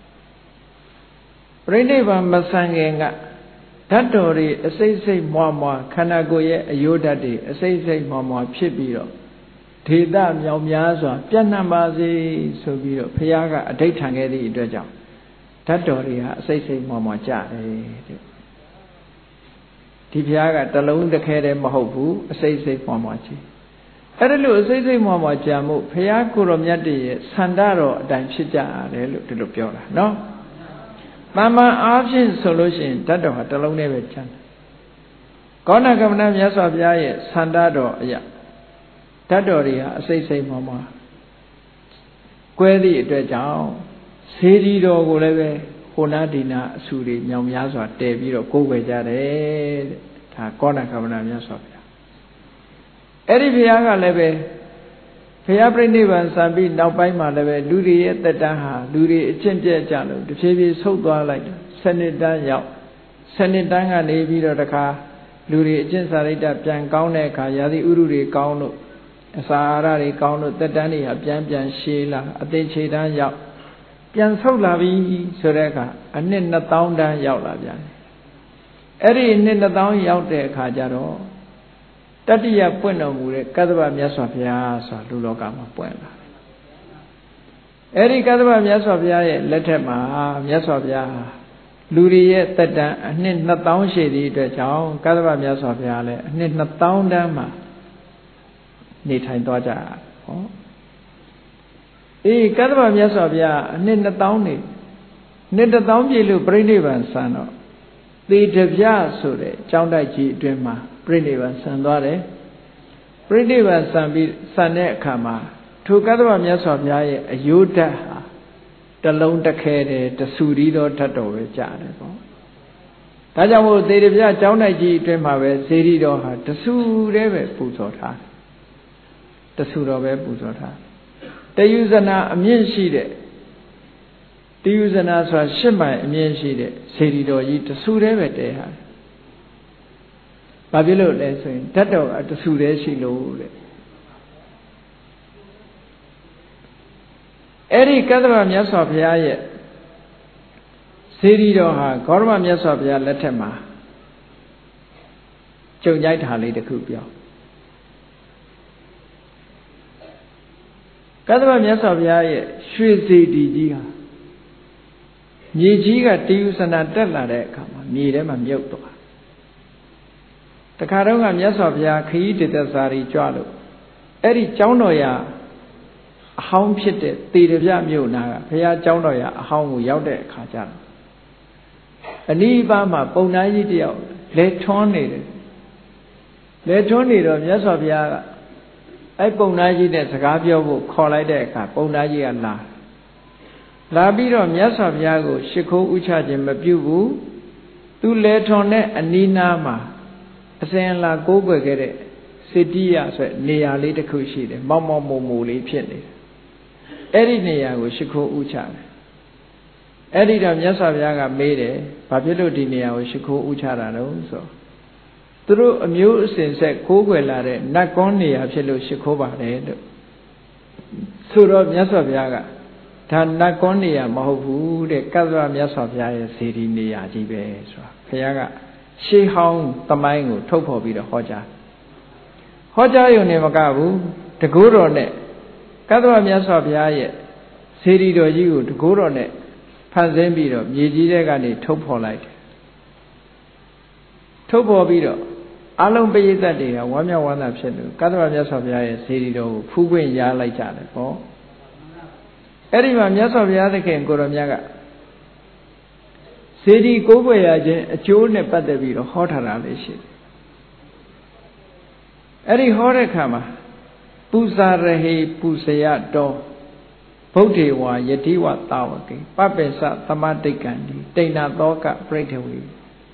ပြိဋိဘံမဆံခင်ကဓာတ်တော်တွေအစိမ့်စိမ့်မွားမွားခန္ဓာကိုယ်ရဲ့အယိုးဓာတ်တွေအစိမ့်စိမ့်မွားမွားဖြစ်ပြီးတော့ဒေသမြောင်များစွာပြန့်နှံ့ပါစေဆိုပြီးတော့ဘုရားကအဓိဋ္ဌာန်ခဲ့သည့်အတွက်ကြောင့်ဓာတ်တော်တွေဟာအစိမ့်စိမ့်မွားမွားကြတယ်တဲ့ဒီဘုရားကတလုံးတစ်ခဲတည်းမဟုတ်ဘူးအစိမ့်စိမ့်မွားမွားကြီးအဲ့ဒါလို့အစိမ့်စိမ့်မွားမွားကြာမှုဘုရားကိုရောမြတ်တည်းရဲ့ဆန္ဒတော်အတိုင်းဖြစ်ကြရတယ်လို့ဒီလိုပြောတာနော်တမန်အားဖြင့်ဆိုလို့ရှိရင်ဓာတ်တော်ဟာတလုံးနဲ့ပဲကျန်တယ်ကောဏကမနမြတ်စွာဘုရားရဲ့ဆန္ဒတော်အရာဓာတ်တော်တွေဟာအစိမ့်စိမ့်မွားမွားကွဲသည့်အတွက်ကြောင့်စေတီတော်ကိုလည်းပဲဟိုနာဒီနာအဆူတွေမြောင်များစွာတည်ပြီးတော့ကိုးကွယ်ကြတယ်တဲ့ဒါကောဏကမနမြတ်စွာဘုရားအဲ့ဒီဘုရားကလည်းပဲဘုရားပြိဋိဘံစံပြီးနောက်ပိုင်းမှာလည်းပဲလူတွေရဲ့တက်တန်းဟာလူတွေအကျင့်ပြည့်ကြလို့တဖြည်းဖြည်းဆုတ်သွားလိုက်တယ်7နှစ်တန်းရောက်7နှစ်တန်းကနေပြီးတော့တခါလူတွေအကျင့်စာရိတ္တပြန်ကောင်းတဲ့အခါယာတိဥရုတွေကောင်းလို့အစာအာဟာရတွေကောင်းလို့တက်တန်းတွေဟာပြန်ရှည်လာအသေးချေတန်းရောက်ပြန်ဆုတ်လာပြီဆိုတဲ့အခါအနှစ်2000တန်းရောက်လာပြန်တယ်အဲ့ဒီအနှစ်2000ရောက်တဲ့အခါကျတော့တတိယပွင့်တော်မူတဲ့ကတ္တဗမြတ်စွာဘုရားဆိုတာလူလောကမှာပွင့်လာတယ်အဲ့ဒီကတ္တဗမြတ်စွာဘုရားရဲ့လက်ထက်မှာမြတ်စွာဘုရားလူတွေရဲ့တက်တန်းအနှစ်2000ရှိသည့်အတွက်ကြောင့်ကတ္တဗမြတ်စွာဘုရားလည်းအနှစ်2000တန်းမှာနေထိုင်သွားကြတာဟောအေးကတ္တဗမြတ်စွာဘုရားအနှစ်2000နေနှစ်1000ပြည့်လို့ပြိဋိဘံဆံတော့သေတပြဆိုတဲ့ကျောင်းတိုက်ကြီးအတွင်းမှာပြိဋိဘံဆံသွားတယ်ပြိဋိဘံဆံပြီးဆံတဲ့အခါမှာထိုကတ္တဗမြတ်စွာဘုရားရဲ့အယိုးဓာတ်ဟာတလုံးတစ်ခဲတယ်တဆူရီတော်ဓာတ်တော်ပဲကြားတယ်ပေါ့ဒါကြောင့်မို့သေတပြကျောင်းတိုက်ကြီးအတွင်းမှာပဲစေတီတော်ဟာတဆူတည်းပဲပူဇော်ထားတဆူတော်ပဲပူဇော်ထားတယူဇနာအမြင့်ရှိတဲ့တယူဇနာဆိုတာ8မိုင်အမြင့်ရှိတဲ့စေတီတော်ကြီးတဆူတည်းပဲတဲဟာဘာဖြစ်လို့လဲဆိုရင်ဓာတ်တော်တဆူတည်းရှိလို့တဲ့အဲ့ဒီကတ္တဗမြတ်စွာဘုရားရဲ့စေတီတော်ဟာဂေါတမမြတ်စွာဘုရားလက်ထက်မှာကြုံကြိုက်တာလေးတစ်ခုပြောကတ္တဗမြတ်စွာဘုရားရဲ့ရွှေစေတီကြီးဟာမြေကြီးကတယူဇနာတက်လာတဲ့အခါမှာမြေထဲမှာမြုပ်သွားတခါတော့ကမြတ်စွာဘုရားခရီးတသက်စာရီကြွလို့အဲ့ဒီကျောင်းတော်ရာအဟောင်းဖြစ်တဲ့သေတပြမြို့နာကဘုရားကျောင်းတော်ရာအဟောင်းကိုရောက်တဲ့အခါကျတော့အနီးပါးမှာပုံနာကြီးတယောက်လဲထွန်းနေတယ်လဲထွန်းနေတော့မြတ်စွာဘုရားကအဲ့ပုံနာကြီးနဲ့စကားပြောဖို့ခေါ်လိုက်တဲ့အခါပုံနာကြီးကလာပြီးတော့မြတ်စွာဘုရားကိုရှ िख ိုးဥချခြင်းမပြုဘူးသူလဲထွန်းတဲ့အနီးနားမှာအစဉ်လာကိုးကွယ်ခဲ့တဲ့စေတိယဆိုတဲ့နေရာလေးတစ်ခုရှိတယ်မောက်မောက်မို့မို့လေးဖြစ်နေတယ်အဲ့ဒီနေရာကိုရှ िख ိုးဥချတယ်အဲ့ဒီတော့မြတ်စွာဘုရားကမေးတယ်ဘာဖြစ်လို့ဒီနေရာကိုရှ िख ိုးဥချတာလဲဆိုသူတို့အမျိုးအစဉ်ဆက်ကိုးကွယ်လာတဲ့နတ်ကွန်းနေရာဖြစ်လို့ရှ िख ိုးပါတယ်လို့ဆိုတော့မြတ်စွာဘုရားကဒါနတ်ကွန်းနေရာမဟုတ်ဘူးတဲ့ကတ္တဗမြတ်စွာဘုရားရဲ့စေတီနေရာကြီးပဲဆိုတာဘုရားကရှေးဟောင်းသမိုင်းကိုထုတ်ဖော်ပြီးတော့ဟောကြားရုံနဲ့မကဘူးတကူတော်နဲ့ကတ္တဗမြတ်စွာဘုရားရဲ့စေတီတော်ကြီးကိုတကူတော်နဲ့ဖန်ဆင်းပြီးတော့မြေကြီးထဲကနေထုတ်ဖော်လိုက်တယ်ထုတ်ဖော်ပြီးတော့အလုံးပရိသတ်တွေကဝမ်းမြောက်ဝမ်းသာဖြစ်လို့ကတ္တဗမြတ်စွာဘုရားရဲ့စေတီတော်ကိုဖူးခွင့်ရလိုက်ကြတယ်ပေါ့အဲ့ဒီမှာမြတ်စွာဘုရားသခင်ကိုရောမြတ်ကစစေတီကိုးကွယ်ရခြင်းအကျိုးနဲ့ပတ်သက်ပြီးတော့ဟောထားတာလေးရှိတယ်အဲ့ဒီဟောတဲ့အခါမှာပူဇာရဟေပူဇယတောဗုဒ္ဓေဝါယတိဝတာဝကေပပ္ပေသသမတိကံဒီတိဏ္ဏသောကပရိဋ္ဌဝေ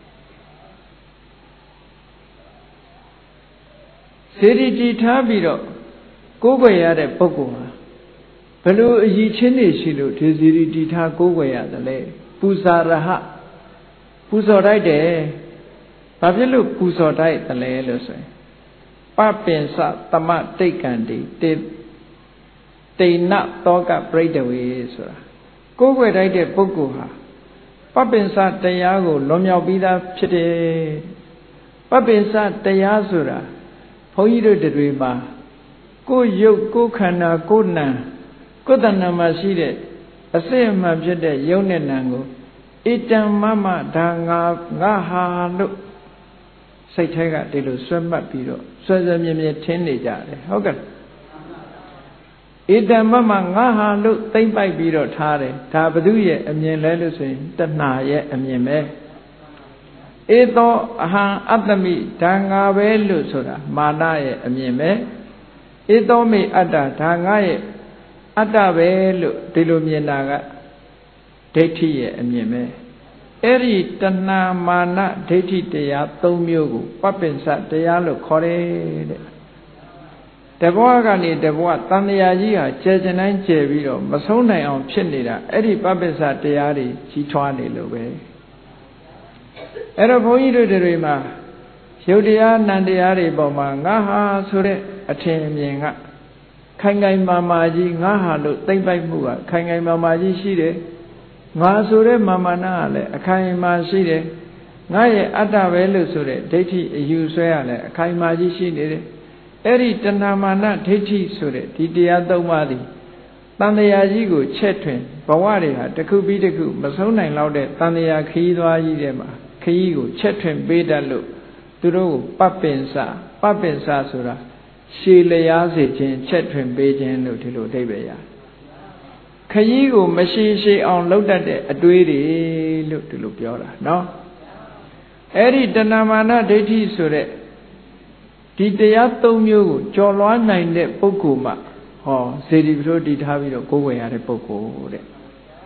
စေတီတည်ထားပြီးတော့ကိုးကွယ်ရတဲ့ပုဂ္ဂိုလ်ဟာဘယ်လိုအရည်ချင်းတွေရှိလို့ဒီစေတီတည်ထားကိုးကွယ်ရသလဲပူဇာရဟပူဇော်တိုက်တယ်ဘာဖြစ်လို့ပူဇော်တိုက်သလဲလို့ဆိုရင်ပပင်စသမတိတ်ကံတိတိဏ္ဏသောကပရိဋ္ဌဝေဆိုတာကိုးကွယ်တိုက်တဲ့ပုဂ္ဂိုလ်ဟာပပင်စတရားကိုလွန်မြောက်ပြီးသားဖြစ်တယ်ပပင်စတရားဆိုတာဘုန်းကြီးတို့တွေမှာကိုယ်ရုပ်ကိုယ်ခန္ဓာကိုယ်နာကိုယ်တဏ္ဍာမှာရှိတဲ့အစစ်အမှန်ဖြစ်တဲ့ယုံနဲ့နာကိုဣတံမမဒါငါဟာလို့စိတ်ထဲကဒီလိုဆွဲမှတ်ပြီးတော့ဆွဲဆွဲမြဲမြဲထင်းနေကြတယ်ဟုတ်ကဲ့ဣတံမမငါဟာလို့သိမ့်ပိုက်ပြီးတော့ထားတယ်ဒါဘု து ရဲ့အမြင်လဲလို့ဆိုရင်တဏှာရဲ့အမြင်ပဲဧသောအဟံအတ္တမိဒါငါပဲလို့ဆိုတာမာနရဲ့အမြင်ပဲဧသောမိအတ္တဒါငါရဲ့အတ္တပဲလို့ဒီလိုမြင်တာကဒိဋ္ဌိရဲ့အမြင်ပဲအဲ့ဒီတဏှာမာနဒိဋ္ဌိတရား၃မျိုးကိုပပ္ပင်စတရားလို့ခေါ်တယ်တဲ့တဘွားကနေတဘွားတန်မြာကြီးဟာကျဲကျင်တိုင်းကျဲပြီးတော့မဆုံးနိုင်အောင်ဖြစ်နေတာအဲ့ဒီပပ္ပင်စတရားတွေကြီးထွားနေလို့ပဲအဲ့တော့ဘုန်းကြီးတို့တွေမှာရုပ်တရားနံတရားတွေပေါ်မှာငါဟာဆိုတဲ့အထင်အမြင်ကခိုင်ခိုင်မာမာကြီးငါဟာလို့သိမ့်ပိုက်မှုကခိုင်ခိုင်မာမာကြီးရှိတယ်ငါဆိုတဲ့မာမာနာကလည်းအခိုင်အမာရှိတယ်ငါရဲ့အတ္တပဲလို့ဆိုတဲ့ဒိဋ္ဌိအယူဆွဲရလဲအခိုင်အမာကြီးရှိနေတယ်အဲ့ဒီတဏှာမာနဒိဋ္ဌိဆိုတဲ့ဒီတရား၃ပါးသည်တန်တရားကြီးကိုချက်ထွင်ဘဝတွေဟာတစ်ခုပြီးတစ်ခုမဆုံးနိုင်လောက်တဲ့တန်တရားခရီးသွားကြီးတဲ့မှာခရီးကိုချက်ထွင်ပေးတတ်လို့သူတို့ကိုပပ္ပင်စဆိုတာရှည်လျားစေခြင်းချက်ထွင်ပေးခြင်းလို့ဒီလိုအဓိပ္ပာယ်ရခရီးကိုမရှည်အောင်လုပ်တတ်တဲ့အတွေးတွေလို့ဒီလိုပြောတာနော်အဲ့ဒီတဏမာနဒိဋ္ဌိဆိုတဲ့ဒီတရား၃မျိုးကိုကျော်လွှားနိုင်တဲ့ပုဂ္ဂိုလ်မှဟောစေတီပုထိုးတည်ထားပြီးတော့ကိုးကွယ်ရတဲ့ပုဂ္ဂိုလ်တဲ့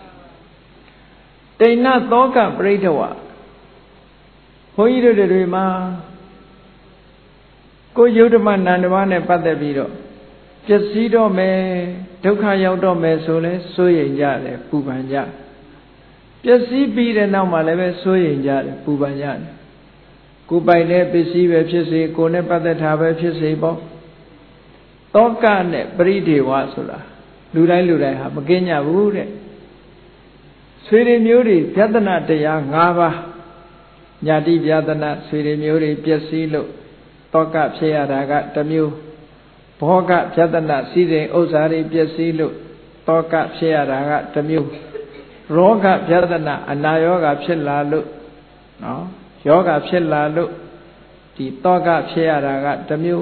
တိဏ္ဏသောကပရိဋ္ဌဝဘုန်းကြီးတို့တွေမှာကိုယုဒ္ဓမနန္ဒမနဲ့ပတ်သက်ပြီးတော့ပျက်စီးတော့မယ်ဒုက္ခရောက်တော့မယ်ဆိုလဲစိုးရိမ်ကြတယ်ပူပန်ကြပျက်စီးပြီးတဲ့နောက်မှာလည်းပဲစိုးရိမ်ကြတယ်ပူပန်ကြတယ်ကိုယ်ပိုင်တဲ့ပစ္စည်းပဲဖြစ်စေကိုယ်နဲ့ပတ်သက်တာပဲဖြစ်စေပေါ့တောကနဲ့ပရိဒေဝဆိုတာလူတိုင်းဟာမကင်းကြဘူးတဲ့ဆွေတွေမျိုးတွေပြဿနာတရား၅ပါးညာတိပြဿနာဆွေတွေမျိုးတွေပျက်စီးလို့တောကဖြစ်ရတာကတစ်မျိုးဘောကပြဿနာစည်းစိမ်ဥစ္စာတွေပျက်စီးလို့တောကဖြစ်ရတာကတစ်မျိုးရောဂပြဿနာအနာရောဂါဖြစ်လာလို့နော်ယောဂဖြစ်လာလို့ဒီတောကဖြစ်ရတာကတစ်မျိုး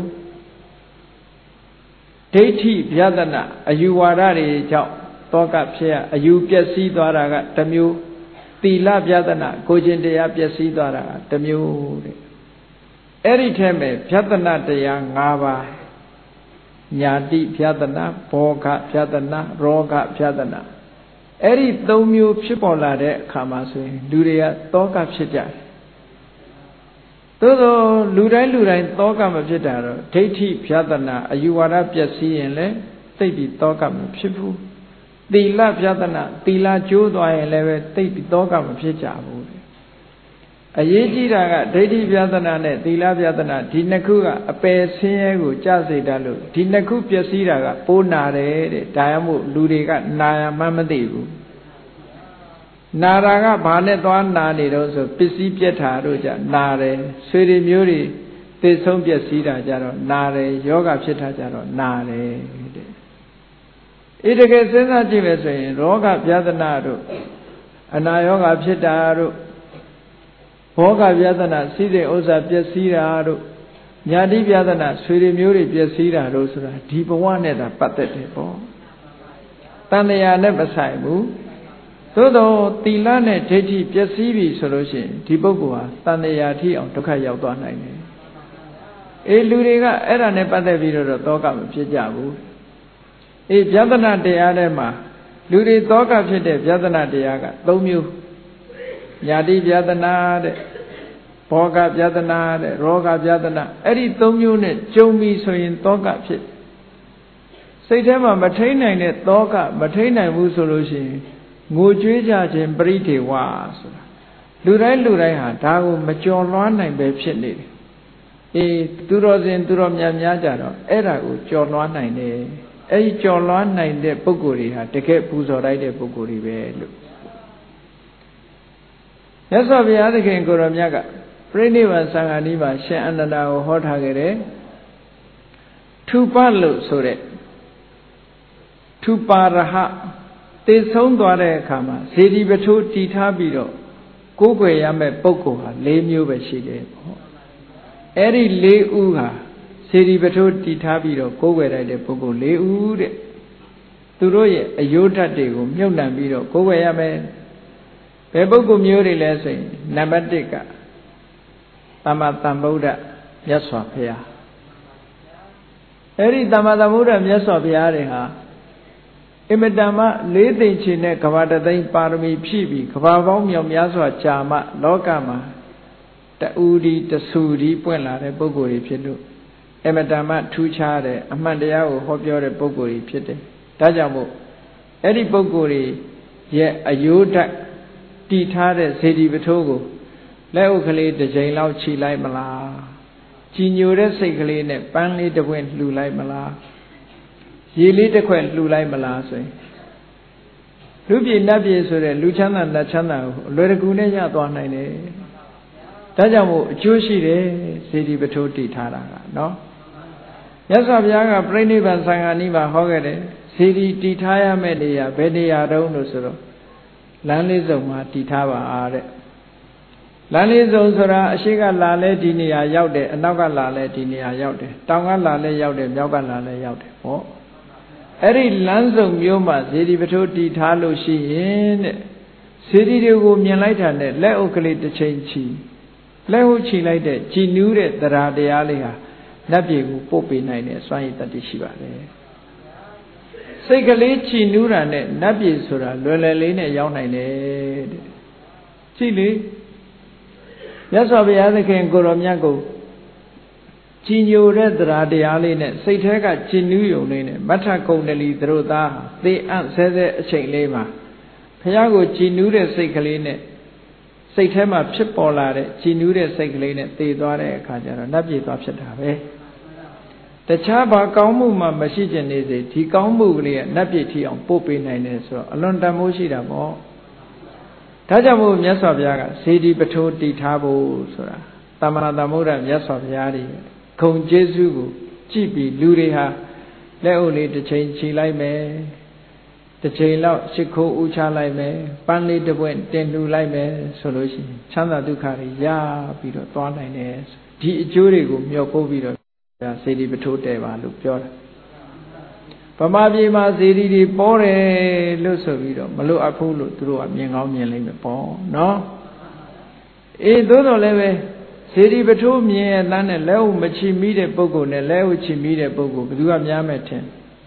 ဒိဋ္ဌိပြဿနာအယူဝါဒတွေကြောင့်တောကဖြစ်ရအယူပျက်စီးသွားတာကတစ်မျိုးသီလပြဿနာကိုကျင့်တရားပျက်စီးသွားတာကတစ်မျိုးတဲ့အဲ့ဒီထဲမှာပြဿနာတရား၅ပါးညာတိပြဿနာဘောဂပြဿနာရောဂပြဿနာအဲ့ဒီ၃မျိုးဖြစ်ပေါ်လာတဲ့အခါမှာဆိုရင်လူတွေကတောကဖြစ်ကြတယ်သို့သောလူတိုင်းတောကမဖြစ်တာတော့ဒိဋ္ဌိပြဿနာအယူဝါဒပျက်စီးရင်လည်းသိပြီးတောကမဖြစ်ဘူးသီလပြဿနာသီလကျိုးသွားရင်လည်းပဲသိပြီးတောကမဖြစ်ကြဘူးအရေးကြီးတာကဒိဋ္ဌိပြဿနာနဲ့သီလပြဿနာဒီနှစ်ခုကအပယ်ဆင်းရဲကိုကြစေတတ်လို့ဒီနှစ်ခုပျက်စီးတာကပိုးနာတယ်တဲ့ဒါကြောင့်မို့လူတွေကနာရမှမသိဘူးနာတာကဘာနဲ့သွားနာနေတော့ဆိုပစ္စည်းပြက်တာတို့ကြနာတယ်ဆွေတွေမျိုးတွေသိဆုံးပျက်စီးတာကြတော့နာတယ်ယောဂဖြစ်တာကြတော့နာတယ်တဲ့တကယ်စဉ်းစားကြည့်မယ်ဆိုရင်ရောဂပြဿနာတို့အနာယောဂဖြစ်တာတို့ဘောဂပြဿနာစည်းစိမ်ဥစ္စာပျက်စီးတာတို့ညာတိပြဿနာဆွေတွေမျိုးတွေပျက်စီးတာတို့ဆိုတာဒီဘဝနဲ့သာပတ်သက်တယ်ပေါ့တဏှာနဲ့မဆိုင်ဘူးသို့သောသီလနဲ့ဒိဋ္ဌိပျက်စီးပြီဆိုလို့ရှိရင်ဒီပုဂ္ဂိုလ်ဟာတန်တရားထိအောင်ဒုက္ခရောက်သွားနိုင်တယ်လူတွေကအဲ့ဒါနဲ့ပတ်သက်ပြီးတော့သောကမဖြစ်ကြဘူးဗျသနာတရားထဲမှာလူတွေသောကဖြစ်တဲ့ဗျသနာတရားက၃မျိုးညာတိဗျသနာတဲ့ဘောဂဗျသနာတဲ့ရောဂဗျသနာအဲ့ဒီ၃မျိုးနဲ့ကြုံပြီဆိုရင်သောကဖြစ်စိတ်ထဲမှာမထိန်နိုင်တဲ့သောကမထိန်နိုင်ဘူးဆိုလို့ရှိရင်ငိုကြွေးကြခြင်းပရိဒေဝဆိုတာလူတိုင်းဟာဒါကိုမကျော်လွှားနိုင်ပဲဖြစ်နေတယ်သူတော်စင်သူတော်များများကြတော့အဲ့ဒါကိုကျော်လွှားနိုင်တယ်အဲ့ဒီကျော်လွှားနိုင်တဲ့ပုဂ္ဂိုလ်တွေဟာတကယ်ပူဇော်လိုက်တဲ့ပုဂ္ဂိုလ်တွေပဲလို့မြတ်စွာဘုရားသခင်ကိုရောမြတ်ကပြိဋိဘံသံဃာနီးမှာရှင်အနန္ဒာကိုဟောထားခဲ့တယ်ထူပလို့ဆိုတဲ့ထူပါရဟသေဆုံးသွားတဲ့အခါမှာဇေဒီပထိုးတည်ထားပြီးတော့ကိုးကွယ်ရမယ့်ပုဂ္ဂိုလ်ဟာ၄မျိုးပဲရှိတယ်ပေါ့အဲ့ဒီ၄ဦးဟာဇေဒီပထိုးတည်ထားပြီးတော့ကိုးကွယ်လိုက်တဲ့ပုဂ္ဂိုလ်၄ဦးတဲ့သူတို့ရဲ့အယုဒ္ဓတွေကိုမြုပ်နှံပြီးတော့ကိုးကွယ်ရမယ်ဘယ်ပုဂ္ဂိုလ်မျိုးတွေလဲဆိုရင်နံပါတ်1ကသမ္မာသမ္ဗုဒ္ဓမြတ်စွာဘုရားအဲ့ဒီသမ္မာသမ္ဗုဒ္ဓမြတ်စွာဘုရားတွေဟာအင်မတန်မှလေးသိမ့်ချင်တဲ့ကဘာတသိမ့်ပါရမီဖြည့်ပြီးကဘာပေါင်းမြောက်များစွာကြာမှလောကမှာတူဒီတဆူဒီပွင့်လာတဲ့ပုဂ္ဂိုလ်တွေဖြစ်လို့အင်မတန်မှထူးခြားတဲ့အမှန်တရားကိုဟောပြောတဲ့ပုဂ္ဂိုလ်တွေဖြစ်တယ်။ဒါကြောင့်မို့အဲ့ဒီပုဂ္ဂိုလ်တွေရဲ့အယုဒ္ဓတည်ထားတဲ့ဇေဒီပထိုးကိုလက်ဥကလေးတစ်ချိန်လောက်ခြိလိုက်မလားကြည်ညိုတဲ့စိတ်ကလေးနဲ့ပန်းလေးတစ်ပွင့်လှူလိုက်မလားရေလေးတစ်ခွက်လှူလိုက်မလားဆိုရင်လူပြည်နတ်ပြည်ဆိုတဲ့လူချမ်းသာနတ်ချမ်းသာကိုအလွယ်တကူနဲ့ရသွားနိုင်တယ်။ဒါကြောင့်မို့အကျိုးရှိတယ်ဇေဒီပထိုးတည်ထားတာကနော်။မြတ်စွာဘုရားကပြိဋိဘံသံဃာနီးမှာဟောခဲ့တယ်ဇေဒီတည်ထားရမယ့်နေရာဘယ်နေရာတုံးလို့ဆိုတော့လမ်းလေးစုံမှာတည်ထားပါတဲ့လမ်းလေးစုံဆိုတာအရှိကလာလဲဒီနေရာရောက်တယ်အနောက်ကလာလဲဒီနေရာရောက်တယ်တောင်ကလာလဲရောက်တယ်မြောက်ကလာလဲရောက်တယ်ဟောအဲ့ဒီလမ်းစုံမျိုးမှာဇေဒီပထိုးတည်ထားလို့ရှိရင်တဲ့ဇေဒီတွေကိုမြင်လိုက်တာနဲ့လက်အုပ်ကလေးတစ်ချိန်ချီလက်ဟုတ်ချီလိုက်တဲ့ကြည်နူးတဲ့တရားတရားလေးဟာနတ်ပြည်ကိုပို့ပေးနိုင်တဲ့စွမ်းရည်တတ္တိရှိပါတယ်စိတ်ကလေးချီနူးတာနဲ့နတ်ပြည်ဆိုတာလွယ်လွယ်လေးနဲ့ရောက်နိုင်တယ်တဲ့ကြည့်လေမြတ်စွာဘုရားသခင်ကိုရောမြတ်ကိုကြည်ညိုတဲ့တရားတရားလေးနဲ့စိတ်ထဲကကြည်နူးယုံလေးနဲ့မထကုံတလီသူတို့သားသေအံ့ဆဲဆဲအချိန်လေးမှာဘုရားကိုကြည်နူးတဲ့စိတ်ကလေးနဲ့စိတ်ထဲမှာဖြစ်ပေါ်လာတဲ့ကြည်နူးတဲ့စိတ်ကလေးနဲ့သေသွားတဲ့အခါကျတော့နတ်ပြည်သွားဖြစ်တာပဲတခြားဘာကောင်းမှုမှမရှိကျင်နေစေဒီကောင်းမှုကလေးကနတ်ပြည်ထီအောင်ပို့ပေးနိုင်တယ်ဆိုတော့အလွန်တန်ဖိုးရှိတာပေါ့ဒါကြောင့်မို့မြတ်စွာဘုရားကဇေဒီပထိုးတည်ထားဖို့ဆိုတာသမ္မာသမ္ဗုဒ္ဓမြတ်စွာဘုရားကြီးဂုဏ်ကျေးဇူးကိုကြည့်ပြီးလူတွေဟာလက်အုပ်လေးတစ်ချိန်ခြိလိုက်မယ်တစ်ချိန်လောက်ရှ िख ိုးဥချလိုက်မယ်ပန်းလေးတစ်ပွင့်တင်လှူလိုက်မယ်ဆိုလို့ရှိရင်ချမ်းသာဒုက္ခတွေရပြီးတော့သွားနိုင်တယ်ဒီအကျိုးတွေကိုမျှော်ကိုးပြီးတော့ဇေဒီပထိုးတဲပါလို့ပြောတာဗမာပြည်မှာဇေဒီတွေပေါ်တယ်လို့ဆိုပြီးတော့မလို့အဖို့လို့သူတို့ကမြင်ကောင်းမြင်လိမ့်မယ်ပေါ့နော်သို့တော်လည်းပဲဇေဒီပထိုးမြင်ရတဲ့နဲ့လက်ဟုတ်မချီမိတဲ့ပုဂ္ဂိုလ်နဲ့လက်ဟုတ်ချီမိတဲ့ပုဂ္ဂိုလ်ဘယ်သူကများမဲ့ထင်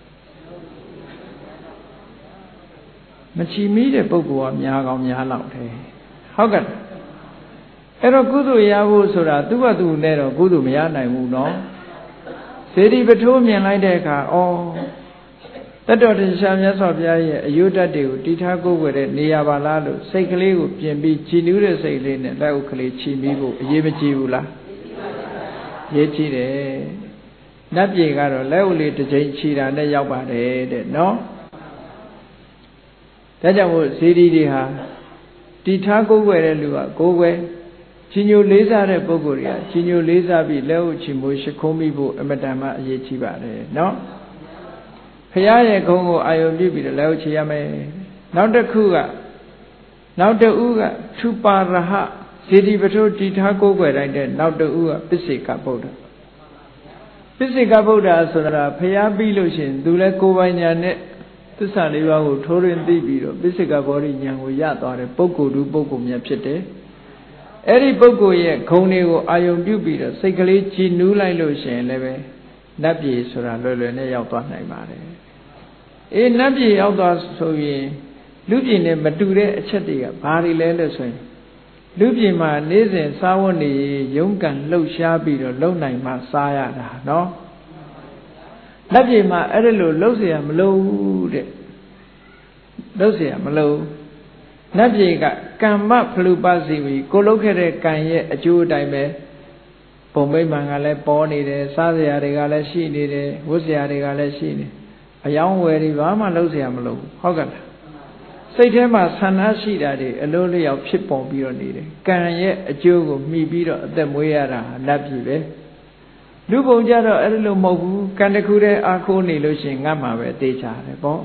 မချီမိတဲ့ပုဂ္ဂိုလ်ကများကောင်းများလောက်တယ်ဟုတ်ကဲ့အဲ့တော့ကုသိုလ်ရဖို့ဆိုတာသူ့ဘာသူနဲ့တော့ကုသိုလ်မရနိုင်ဘူးနော်ဇေဒီပထိုးမြင်လိုက်တဲ့အခါတတ္တတရားမြတ်စွာဘုရားရဲ့အယုဒ္ဓတွေကိုတီထားကိုးကွယ်တဲ့နေရာပါလားလို့စိတ်ကလေးကိုပြင်ပြီးကြည်နူးတဲ့စိတ်လေးနဲ့လက်ဥကလေးချီပြီးဖို့အရေးမကြီးဘူးလားရေးကြည့်တယ်နတ်ပြည်ကတော့လက်ဥလေးတစ်ချိန်ချီတာနဲ့ရောက်ပါတယ်တဲ့နော်ဒါကြောင့်မို့ဇေဒီတွေဟာတီထားကိုးကွယ်တဲ့လူကကိုးကွယ်ကြီးညိုလေးစားတဲ့ပုဂ္ဂိုလ်တွေကကြီးညိုလေးစားပြီးလက်ဥချီမိုးရှိခိုးမိဖို့အမတန်မှအရေးကြီးပါတယ်နော်ဘုရားရဲ့ဂုဏ်ကိုအာရုံပြုပြီးတော့လက်ဥချီရမယ်နောက်တစ်ခုကနောက်တဦးကထူပါရဟဇေဒီပထိုးတည်ထားကိုးကွယ်တိုင်းတဲ့နောက်တဦးကပစ္စေကဗုဒ္ဓပစ္စေကဗုဒ္ဓဆိုတာဘုရားပြီးလို့ရှိရင်သူလည်းကိုယ်ပိုင်ညာနဲ့သစ္စာလေးပါးကိုထိုးရင်းသိပြီးတော့ပိစိကဗောဓိဉာဏ်ကိုရသွားတဲ့ပုဂ္ဂိုလ်သူပုဂ္ဂိုလ်မြတ်ဖြစ်တယ်အဲ့ဒီပုဂ္ဂိုလ်ရဲ့ဂုဏ်တွေကိုအာယုံပြုပြီးတော့စိတ်ကလေးကြည်နူးလိုက်လို့ရှိရင်လည်းပဲနတ်ပြည်ဆိုတာလွယ်လွယ်နဲ့ရောက်သွားနိုင်ပါတယ်အေးနတ်ပြည်ရောက်သွားဆိုရင်လူပြည်နဲ့မတူတဲ့အချက်တွေကဘာတွေလဲလို့ဆိုရင်လူပြည်မှာနေ့စဉ်စားဝတ်နေရုန်းကန်လှုပ်ရှားပြီးတော့လုံနိုင်မှစားရတာနော်နတ်ပြည်မှာအဲ့ဒါလို့လှုပ်เสียမလို့တဲ့လှုပ်เสียမလို့နတ်ပြည်ကကမ္မဖလူပစီဝီကိုလှုပ်ခဲ့တဲ့ကံရဲ့အကျိုးအတိုင်းပဲပုံမိမ့်မှန်ကလည်းပေါ်နေတယ်စားစရာတွေကလည်းရှိနေတယ်ဝတ်စရာတွေကလည်းရှိနေအယောင်းဝယ်တွေဘာမှလှုပ်เสียမလို့ဟုတ်ကဲ့လားစိတ်ထဲမှာဆန္ဒရှိတာတွေအလိုလျောက်ဖြစ်ပေါ်ပြီးတော့နေတယ်ကံရဲ့အကျိုးကိုမှီပြီးတော့အသက်မွေးရတာနတ်ပြည်ပဲလူပုံကြတော့အဲ့လိုမဟုတ်ဘူးကံတစ်ခုတည်းအားကိုးနေလို့ရှိရင်ငတ်မှာပဲသိချတယ်ပေါ့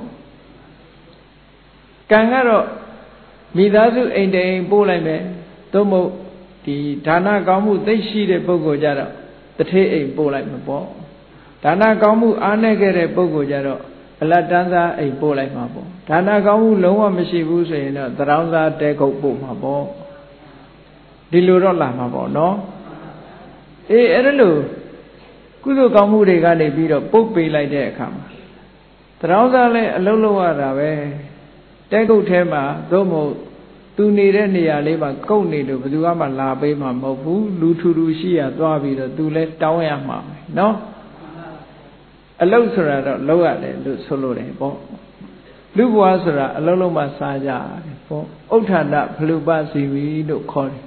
ကံကတော့မိသားစုအိမ်တိမ်ပို့လိုက်မယ်သို့မဟုတ်ဒီဒါနကောင်းမှုသိရှိတဲ့ပုဂ္ဂိုလ်ကြတော့တထေးအိမ်ပို့လိုက်မှာပေါ့ဒါနကောင်းမှုအားနည်းခဲ့တဲ့ပုဂ္ဂိုလ်ကြတော့အလတ်တန်းစားအိမ်ပို့လိုက်မှာပေါ့ဒါနကောင်းမှုလုံးဝမရှိဘူးဆိုရင်တော့သရောင်းစားတဲခုတ်ပို့မှာပေါ့ဒီလိုတော့လာမှာပေါ့နော်အေးအဲ့ဒါလို့ကုသိုလ်ကောင်းမှုတွေကနေပြီးတော့ပုတ်ပေးလိုက်တဲ့အခါမှာသရောင်းစားလဲအလုံးလုံးရတာပဲတဲကုတ်ထဲမှာသို့မဟုတ်သူနေတဲ့နေရာလေးမှာကုတ်နေလို့ဘယ်သူမှလာပေးမှာမဟုတ်ဘူးလူထူထူရှိရသွားပြီးတော့သူလဲတောင်းရမှာပဲနော်အလုတ်ဆိုတာတော့လောက်ရတယ်လို့ဆိုလို့တယ်ပေါ့လူဘဝဆိုတာအလုံးလုံးမှစားကြတယ်ပေါ့ဥဋ္ဌာဏဖလူပစီဝီလို့ခေါ်တယ်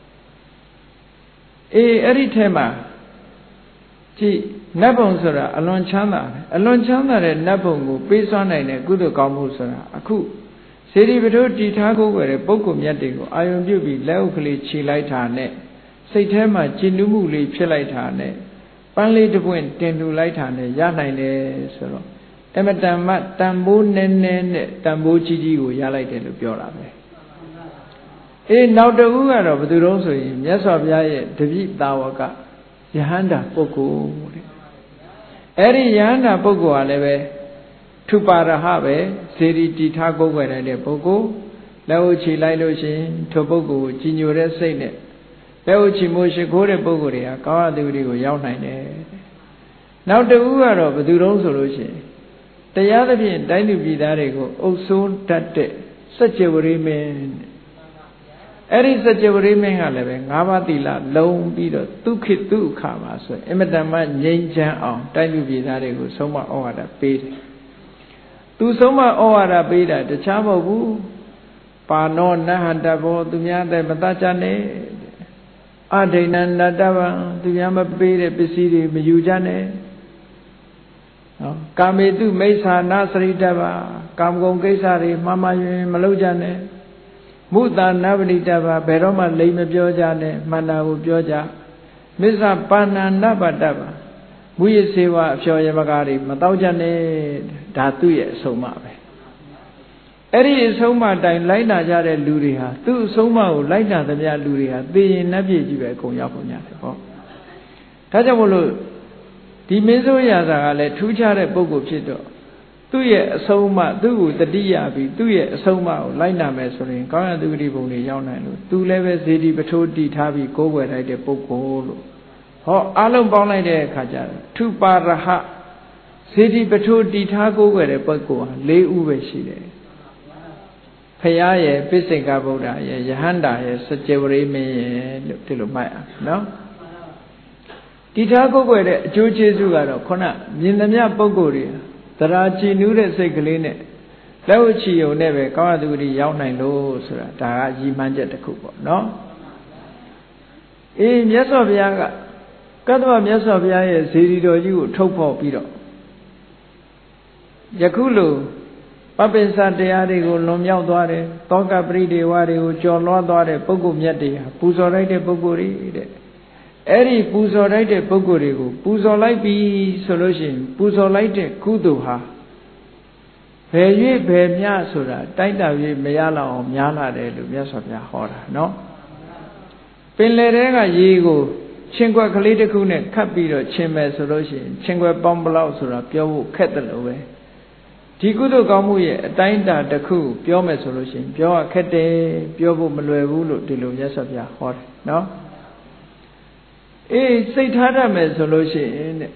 အေးအဲ့ဒီထဲမှာကြည့်နတ်ဘုံဆိုတာအလွန်ချမ်းသာတယ်အလွန်ချမ်းသာတဲ့နတ်ဘုံကိုပေးစွမ်းနိုင်တဲ့ကုသိုလ်ကောင်းမှုဆိုတာအခုစေတီပထိုးတည်ထားကိုယ်ွယ်တဲ့ပုဂ္ဂိုလ်မြတ်တွေကိုအာယုံပြုပြီးလက်ဥကလေးခြေလိုက်တာနဲ့စိတ်ထဲမှာကြည်နူးမှုလေးဖြစ်လိုက်တာနဲ့ပန်းလေးတစ်ပွင့်တင်ထူလိုက်တာနဲ့ရနိုင်တယ်ဆိုတော့အမတန်မှတန်ဖိုးနည်းနည်းနဲ့တန်ဖိုးကြီးကြီးကိုရလိုက်တယ်လို့ပြောတာပဲအေးနောက်တစ်ခုကတော့ဘယ်သူတုံးဆိုရင်မြတ်စွာဘုရားရဲ့တပည့်သာဝကယဟန္တာပုဂ္ဂိုလ်တဲ့အဲ့ဒီယဟန္တာပုဂ္ဂိုလ်ကလည်းပဲထုပါရဟပဲစေတီတည်ထားကိုယ်ွယ်တဲ့ပုဂ္ဂိုလ်လက်ဝှချီလိုက်လို့ရှိရင်ထိုပုဂ္ဂိုလ်ကိုကြီးညိုတဲ့စိတ်နဲ့လက်ဝှချီမိုးရှိခိုးတဲ့ပုဂ္ဂိုလ်တွေကကာဝတိပတိကိုရောက်နိုင်တယ်နောက်တစ်ခုကတော့ဘယ်သူတုံးဆိုလို့ရှိရင်တရားသဖြင့်တိုင်းသူပြည်သားတွေကိုအုပ်စိုးတတ်တဲ့စัจ java ရိမင်းအဲ့ဒီစัจ java ရိမင်းကလည်းပဲ၅ပါးသီလလုံးပြီးတော့ဒုက္ခိဒုက္ခပါဆိုအင်မတန်မှငြိမ်းချမ်းအောင်တိုင်းသူပြည်သားတွေကိုဆုံးမဩဝါဒပေးတယ်သူဆုံးမဩဝါဒပေးတာတခြားမဟုတ်ဘူးပါဏောနဟတဘောသူများတဲ့မတတ်ကြနဲ့အဒိဏနတဗံသူများမပေးတဲ့ပစ္စည်းတွေမယူကြနဲ့နော်ကာမေတုမိစ္ဆာနာစရိတဗာကာမဂုဏ်ကိစ္စတွေမှားမှားယွင်မလုပ်ကြနဲ့မုသာနဗတိတဗာဘယ်တော့မှလိမ်မပြောကြနဲ့မှန်တာကိုပြောကြမစ္ဆပါဏာနပတဗာမူရစေဝအဖျော်ယမကားတွေမတောက်ကြနဲ့ဒါသူ့ရဲ့အဆုံးအမပဲအဲ့ဒီအဆုံးအမတိုင်းလိုက်နာကြတဲ့လူတွေဟာသူ့အဆုံးအမကိုလိုက်နာသမျှလူတွေဟာသိရင်နတ်ပြည်ကြီးပဲအကုန်ရောက်ကုန်ကြတယ်ပေါ့ဒါကြောင့်မို့လို့ဒီမင်းစိုးရာဇာကလည်းထူးခြားတဲ့ပုဂ္ဂိုလ်ဖြစ်တော့သူ့ရဲ့အဆုံးအမသူ့ကိုတတိယပြီးသူ့ရဲ့အဆုံးအမကိုလိုက်နာမယ်ဆိုရင်ကောင်းရသူဂတိဘုံတွေရောက်နိုင်လို့သူလည်းပဲဇေဒီပထိုးတည်ထားပြီးကိုးကွယ်လိုက်တဲ့ပုဂ္ဂိုလ်လို့ဟောအလုံးပေါင်းလိုက်တဲ့အခါကျတော့ထုပါရဟစေတီပထိုးတည်ထားကိုးကွယ်တဲ့ပုဂ္ဂိုလ်ဟာ၄ဦးပဲရှိတယ်ဖရာရဲ့ပိစိကဗုဒ္ဓရဲ့ယဟန္တာရဲ့စัจ java ရိမင်းရဲ့လို့ဒီလိုမှတ်အောင်နော်တည်ထားကိုးကွယ်တဲ့အကျိုးကျေးဇူးကတော့ခုနမြင်သမျှပုဂ္ဂိုလ်တွေသရာကြည်နူးတဲ့စိတ်ကလေးနဲ့လက်ဝချီယုံနဲ့ပဲကောင်းရသူဂတိရောက်နိုင်လို့ဆိုတာဒါကရည်မှန်းချက်တစ်ခုပေါ့နော်အေးမြတ်စွာဘုရားကကတ္တဝမြတ်စွာဘုရားရဲ့ဇေဒီတော်ကြီးကိုထုတ်ဖော်ပြီးတော့ယခုလိုပပိစတရားတွေကိုလွန်မြောက်သွားတယ်တောကပရိဒေဝတွေကိုကျော်လွှားသွားတဲ့ပုဂ္ဂိုလ်မြတ်တွေဟာပူဇော်လိုက်တဲ့ပုဂ္ဂိုလ်တွေတဲ့အဲ့ဒီပူဇော်လိုက်တဲ့ပုဂ္ဂိုလ်တွေကိုပူဇော်လိုက်ပြီဆိုလို့ရှိရင်ပူဇော်လိုက်တဲ့ကုသိုလ်ဟာဘယ်၍ဘယ်မျှဆိုတာတိုက်တာ၍မရလောက်အောင်များလာတယ်လို့မြတ်စွာဘုရားဟောတာနော်ပင်လယ်ထဲကရေကိုချင်းခွက်ကလေးတစ်ခုနဲ့ခတ်ပြီးတော့ချင်းမယ်ဆိုလို့ရှိရင်ချင်းခွက်ပေါင်းဘလောက်ဆိုတာပြောဖို့ခက်တယ်လို့ပဲဒီကုသိုလ်ကောင်းမှုရဲ့အတိုင်းအတာတစ်ခုပြောမယ်ဆိုလို့ရှိရင်ပြောရခက်တယ်ပြောဖို့မလွယ်ဘူးလို့ဒီလိုမြတ်စွာဘုရားဟောတယ်နော်အေးစိတ်ထားတတ်မယ်ဆိုလို့ရှိရင်တဲ့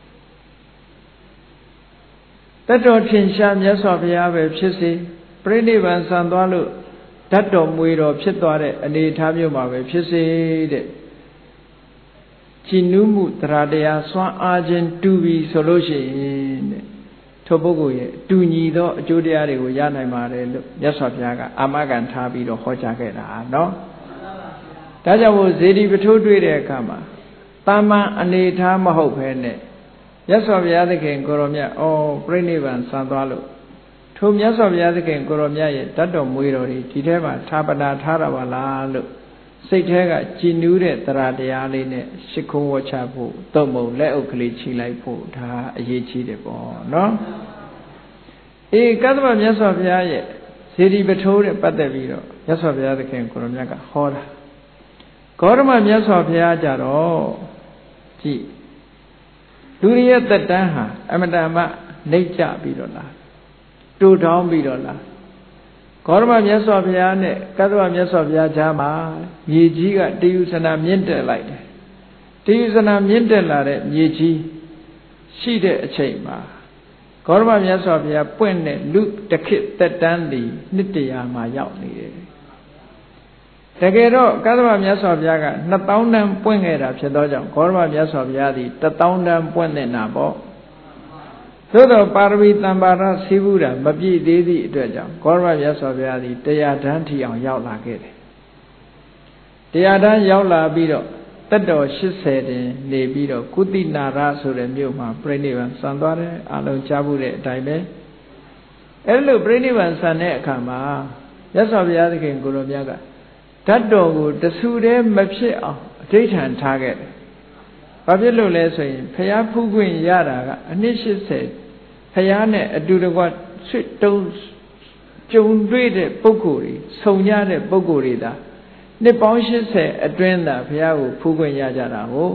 တတ်တော်ထင်ရှားမြတ်စွာဘုရားပဲဖြစ်စေပြိဋိဘံဆံသွားလို့ဓာတ်တော်မွေတော်ဖြစ်သွားတဲ့အနေအထားမျိုးမှာပဲဖြစ်စေတဲ့ကြည်နူးမှုတရားတရားစွမ်းအားခြင်းတူပြီဆိုလို့ရှိရင်တဲ့ထိုပုဂ္ဂိုလ်ရဲ့တူညီသောအကျိုးတရားတွေကိုရနိုင်ပါတယ်လို့မြတ်စွာဘုရားကအာမခံထားပြီးတော့ဟောကြားခဲ့တာနော်ဒါကြောင့်မို့ဇေဒီပထိုးတွေ့တဲ့အခါမှာတာမန်အနေအထားမဟုတ်ဘဲနဲ့မြတ်စွာဘုရားသခင်ကိုရောမြတ်ပြိဋိဘံဆံသွားလို့ထိုမြတ်စွာဘုရားသခင်ကိုရောမြတ်ရဲ့တတ်တော်မွေတော်တွေဒီထဲမှာထားပနာထားတာပါလားလို့စိတ်ထဲကကြည်နူးတဲ့တရားတရားလေးနဲ့ရှ िख ုံးဝချဖို့တုံ့မုံလက်အုပ်ကလေးချီလိုက်ဖို့ဒါအရေးကြီးတယ်ပေါ့နော်အေးကသဗ္ဗမြတ်စွာဘုရားရဲ့ဇေဒီပထိုးတဲ့ပတ်သက်ပြီးတော့မြတ်စွာဘုရားသခင်ကိုရောမြတ်ကဟောတာဂေါတမမြတ်စွာဘုရားကြတော့ကြည်လူရရဲ့သက်တမ်းဟာအမတန်မှနှိမ့်ကျပြီးတော့လားတူထောင်းပြီးတော့လားဂေါတမမြတ်စွာဘုရားနဲ့ကသဗ္ဗမြတ်စွာဘုရားကြားမှာမြေကြီးကတယုဇနာမြင့်တက်လိုက်တယ်တယုဇနာမြင့်တက်လာတဲ့မြေကြီးရှိတဲ့အချိန်မှာဂေါတမမြတ်စွာဘုရားပွင့်တဲ့လူတစ်ခေတ်သက်တမ်းသည်နှစ်တရာမှာရောက်နေတယ်တကယ်တော့ကသဗ္ဗမြတ်စွာဘုရားက2000တန်းပွင့်ခဲ့တာဖြစ်သောကြောင့်ဂေါတမမြတ်စွာဘုရားသည်1000တန်းပွင့်နေတာပေါ့သို့တော့ပါရမီတံပါရစီးပူးတာမပြည့်သေးသည့်အတွက်ကြောင့်ဂေါတမမြတ်စွာဘုရားသည်100တန်းထီအောင်ရောက်လာခဲ့တယ်100တန်းရောက်လာပြီးတော့တက်တော်80တင်နေပြီးတော့ကုသိနာရဆိုတဲ့မြို့မှာပြိဋိဘံဆံသွားတယ်အလုံးကြားမှုတဲ့အတိုင်းပဲအဲ့လိုပြိဋိဘံဆံတဲ့အခါမှာမြတ်စွာဘုရားသခင်ကိုရောမြတ်ကဓာတ်တော်ကိုတဆူတည်းမဖြစ်အောင်အဋိဋ္ဌံထားခဲ့တယ်။ဘာဖြစ်လို့လဲဆိုရင်ဖျားဖူးခွင့်ရတာကအနှစ်80ဖျားနဲ့အတူတကွဆွတ်တုံးကြုံတွေ့တဲ့ပုဂ္ဂိုလ်တွေဆုံရတဲ့ပုဂ္ဂိုလ်တွေသာနှစ်ပေါင်း80အတွင်းသာဖျားကိုဖူးခွင့်ရကြတာကို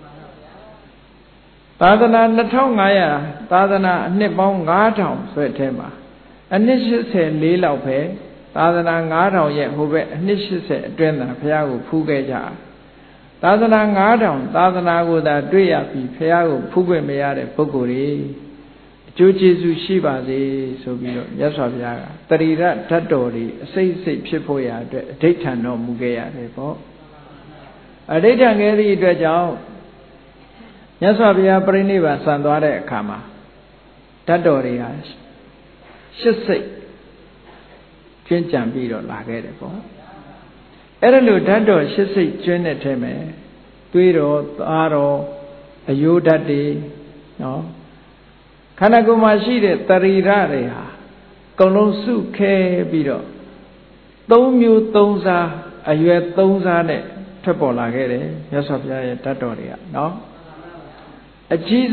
သာသနာ2500သာသနာအနှစ်ပေါင်း9000ဆိုတဲ့ထဲမှာအနှစ်84လောက်ပဲသာသနာ9000ရဲ့ဟိုဘက်အနှစ်80အတွင်းသာဘုရားကိုဖူးခဲ့ကြသာသနာ9000သာသနာကိုသာတွေ့ရပြီးဘုရားကိုဖူးခွင့်မရတဲ့ပုဂ္ဂိုလ်တွေအကျိုးကျေးဇူးရှိပါစေဆိုပြီးတော့မြတ်စွာဘုရားကတရိရဓာတ်တော်တွေအစိတ်စိတ်ဖြစ်ဖို့ရာအတွက်အဋိဋ္ဌံတော်မူခဲ့ရတယ်ပေါ့အဋိဋ္ဌံခဲ့သည့်အတွက်ကြောင့်မြတ်စွာဘုရားပြိဋိဘံဆံသွားတဲ့အခါမှာဓာတ်တော်တွေဟာ8စိတ်ကျွင်းကြံပြီးတော့လာခဲ့တယ်ပေါ့အဲ့ဒါလို့ဓာတ်တော်8စိတ်ကျွင်းတဲ့ထဲမှာတွေးတော်သားတော်အယိုးဓာတ်တွေနော်ခန္ဓာကိုယ်မှာရှိတဲ့တရိရတွေဟာအကုန်လုံးစုခဲပြီးတော့3မျိုး3စားအရွယ်3စားနဲ့ထွက်ပေါ်လာခဲ့တယ်မြတ်စွာဘုရားရဲ့ဓာတ်တော်တွေကနော်အကြီး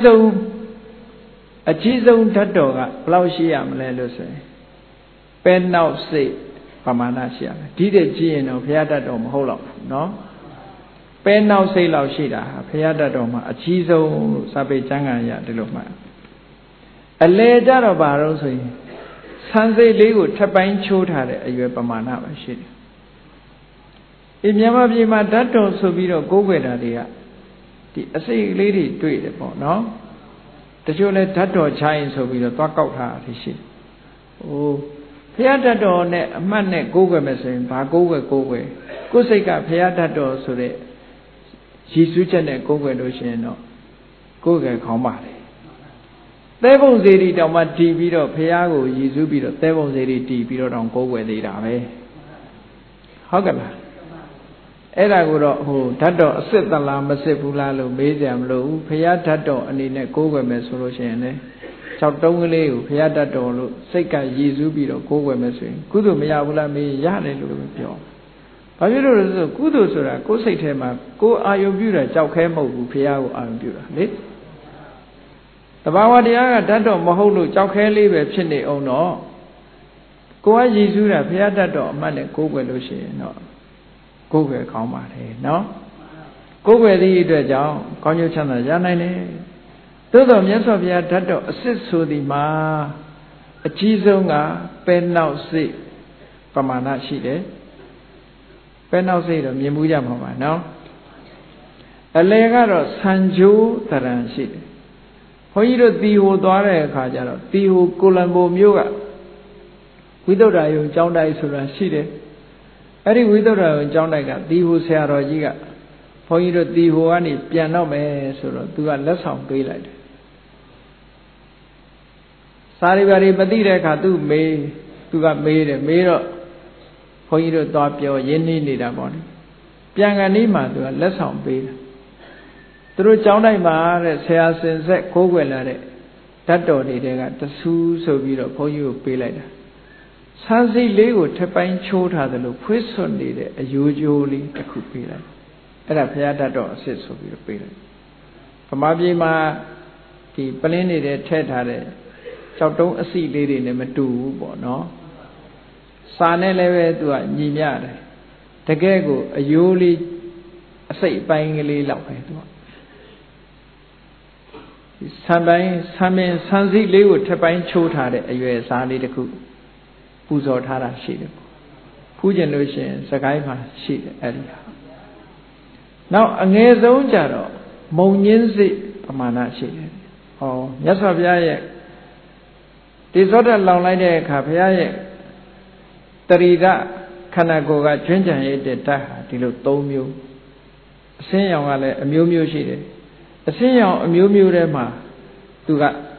ဆုံးဓာတ်တော်ကဘယ်လောက်ရှိရမလဲလို့ဆိုရင်ပဲနောက်စိတ်ပမာဏရှိရမယ်ဒီတဲ့ကြည့်ရင်တော့ဘုရားဓာတ်တော်မဟုတ်တော့ဘူးနော်ပဲနောက်စိတ်လောက်ရှိတာဘုရားဓာတ်တော်မှာအကြီးဆုံးလို့စာပေကျမ်းဂန်ရဒီလိုမှအလေကြတော့ဘာလို့ဆိုရင်ဆန်းစိတ်လေးကိုထပ်ပိုင်းချိုးထားတဲ့အရွယ်ပမာဏပဲရှိတယ်ဒီမြန်မာပြည်မှာဓာတ်တော်ဆိုပြီးတော့ကိုးကွယ်တာတွေကဒီအစိတ်လေးတွေတွေ့တယ်ပေါ့နော်တချို့လဲဓာတ်တော်ချိုင်းဆိုပြီးတော့သွားကောက်ထားတာရှိတယ်ဟိုဘုရားဓာတ်တော်နဲ့အမှတ်နဲ့ကိုးကွယ်မယ်ဆိုရင်ဘာကိုးကွယ်ကိုယ်စိတ်ကဘုရားဓာတ်တော်ဆိုတဲ့ရည်စူးချက်နဲ့ကိုးကွယ်လို့ရှိရင်တော့ကိုးကွယ်ခေါင်းပါတယ်သဲပုံစေတီတောင်မှတည်ပြီးတော့ဘုရားကိုရည်စူးပြီးတော့သဲပုံစေတီတည်ပြီးတော့တောင်ကိုးကွယ်သေးတာပဲဟုတ်ကဲ့လားအဲ့ဒါကိုတော့ဟိုဓာတ်တော်အစစ်သလားမစစ်ဘူးလားလို့မေးကြမလို့ဘုရားဓာတ်တော်အနေနဲ့ကိုးကွယ်မယ်ဆိုလို့ရှိရင်လေ6တုံးကလေးကိုဘုရားဓာတ်တော်လို့စိတ်ကရည်စူးပြီးတော့ကိုးကွယ်မယ်ဆိုရင်ကုသိုလ်မရဘူးလားမေးရတယ်လို့ပြောဘာဖြစ်လို့လဲဆိုကုသိုလ်ဆိုတာကိုယ်စိတ်ထဲမှာကိုယ်အာယုံပြုတာကြောက်ခဲမဟုတ်ဘူးဘုရားကိုအာယုံပြုတာလေတဘာဝတရားကဓာတ်တော်မဟုတ်လို့ကြောက်ခဲလေးပဲဖြစ်နေအောင်တော့ကိုယ်ကရည်စူးတာဘုရားဓာတ်တော်အမှတ်နဲ့ကိုးကွယ်လို့ရှိရင်တော့ကိုးကွယ်ကောင်းပါတယ်နော်ကိုးကွယ်သည့်အတွက်ကြောင့်ကောင်းကျိုးချမ်းသာရနိုင်တယ်သို့တော်မြတ်စွာဘုရားဓာတ်တော်အစစ်ဆိုသည်မှာအကြီးဆုံးကပဲနောက်စိတ်ပမာဏရှိတယ်ပဲနောက်စိတ်တော့မြင်မှုကြမှာပါနော်အလယ်ကတော့ဆံကြိုးတရံရှိတယ်ဘုန်းကြီးတို့တီဟိုသွားတဲ့အခါကျတော့တီဟိုကိုလံဘိုမြို့ကဝိသုဒ္ဓယုံကျောင်းတိုက်ဆိုတာရှိတယ်အဲ့ဒီဝိသုဒ္ဓယုံကျောင်းတိုက်ကတီဟိုဆရာတော်ကြီးကဘုန်းကြီးတို့တီဟိုကနေပြန်တော့မယ်ဆိုတော့သူကလက်ဆောင်ပေးလိုက်တယ်စာရီပါရီမသိတဲ့အခါသူကမေးတယ်မေးတော့ဘုန်းကြီးတို့သွားပြောရင်းနှီးနေတာပေါ့လေပြန်ကန်ဒီမှာသူကလက်ဆောင်ပေးတယ်သူတို့ကျောင်းတိုက်မှာတဲ့ဆရာစင်ဆက်ခိုးွယ်လာတဲ့ဓာတ်တော်တွေကတဆူးဆိုပြီးတော့ဘုန်းကြီးကိုပေးလိုက်တာဆန်းစိတ်လေးကိုထပ်ပိုင်းချိုးထားတယ်လို့ဖွေးစွန့်နေတဲ့အယိုးကျိုးလေးတစ်ခုပေးလိုက်အဲ့ဒါဘုရားဓာတ်တော်အစ်စ်ဆိုပြီးတော့ပေးလိုက်ဗမာပြည်မှာဒီပလင်းနေတဲ့ထည့်ထားတဲ့ကြောက်တုံးအစီလေးတွေနဲ့မတူဘူးပေါ့နော်စာနဲ့လည်းပဲသူကညီမျှတယ်တကယ်ကိုအယိုးလေးအစိတ်အပိုင်းကလေးလောက်ပဲသူကဆံပိုင်းဆံမင်းဆံစည်းလေးကိုထပ်ပိုင်းချိုးထားတဲ့အရွယ်စားလေးတစ်ခုပူဇော်ထားတာရှိတယ်ဖူးကျင်လို့ရှိရင်စကိုင်းမှာရှိတယ်အဲ့ဒီဟာနောက်အငယ်ဆုံးကြတော့မုံညင်းစိတ်ပမာဏရှိတယ်ဟောမြတ်စွာဘုရားရဲ့ဒီသောတလောင်လိုက်တဲ့အခါဘုရားရဲ့တရိဒခန္ဓာကိုယ်ကကျွမ်းကြံရတဲ့ဓာတ်ဟာဒီလို၃မျိုးအစင်းရောင်ကလည်းအမျိုးမျိုးရှိတယ်အစင်းရောင်အမျိုးမျိုးထဲမှာသူ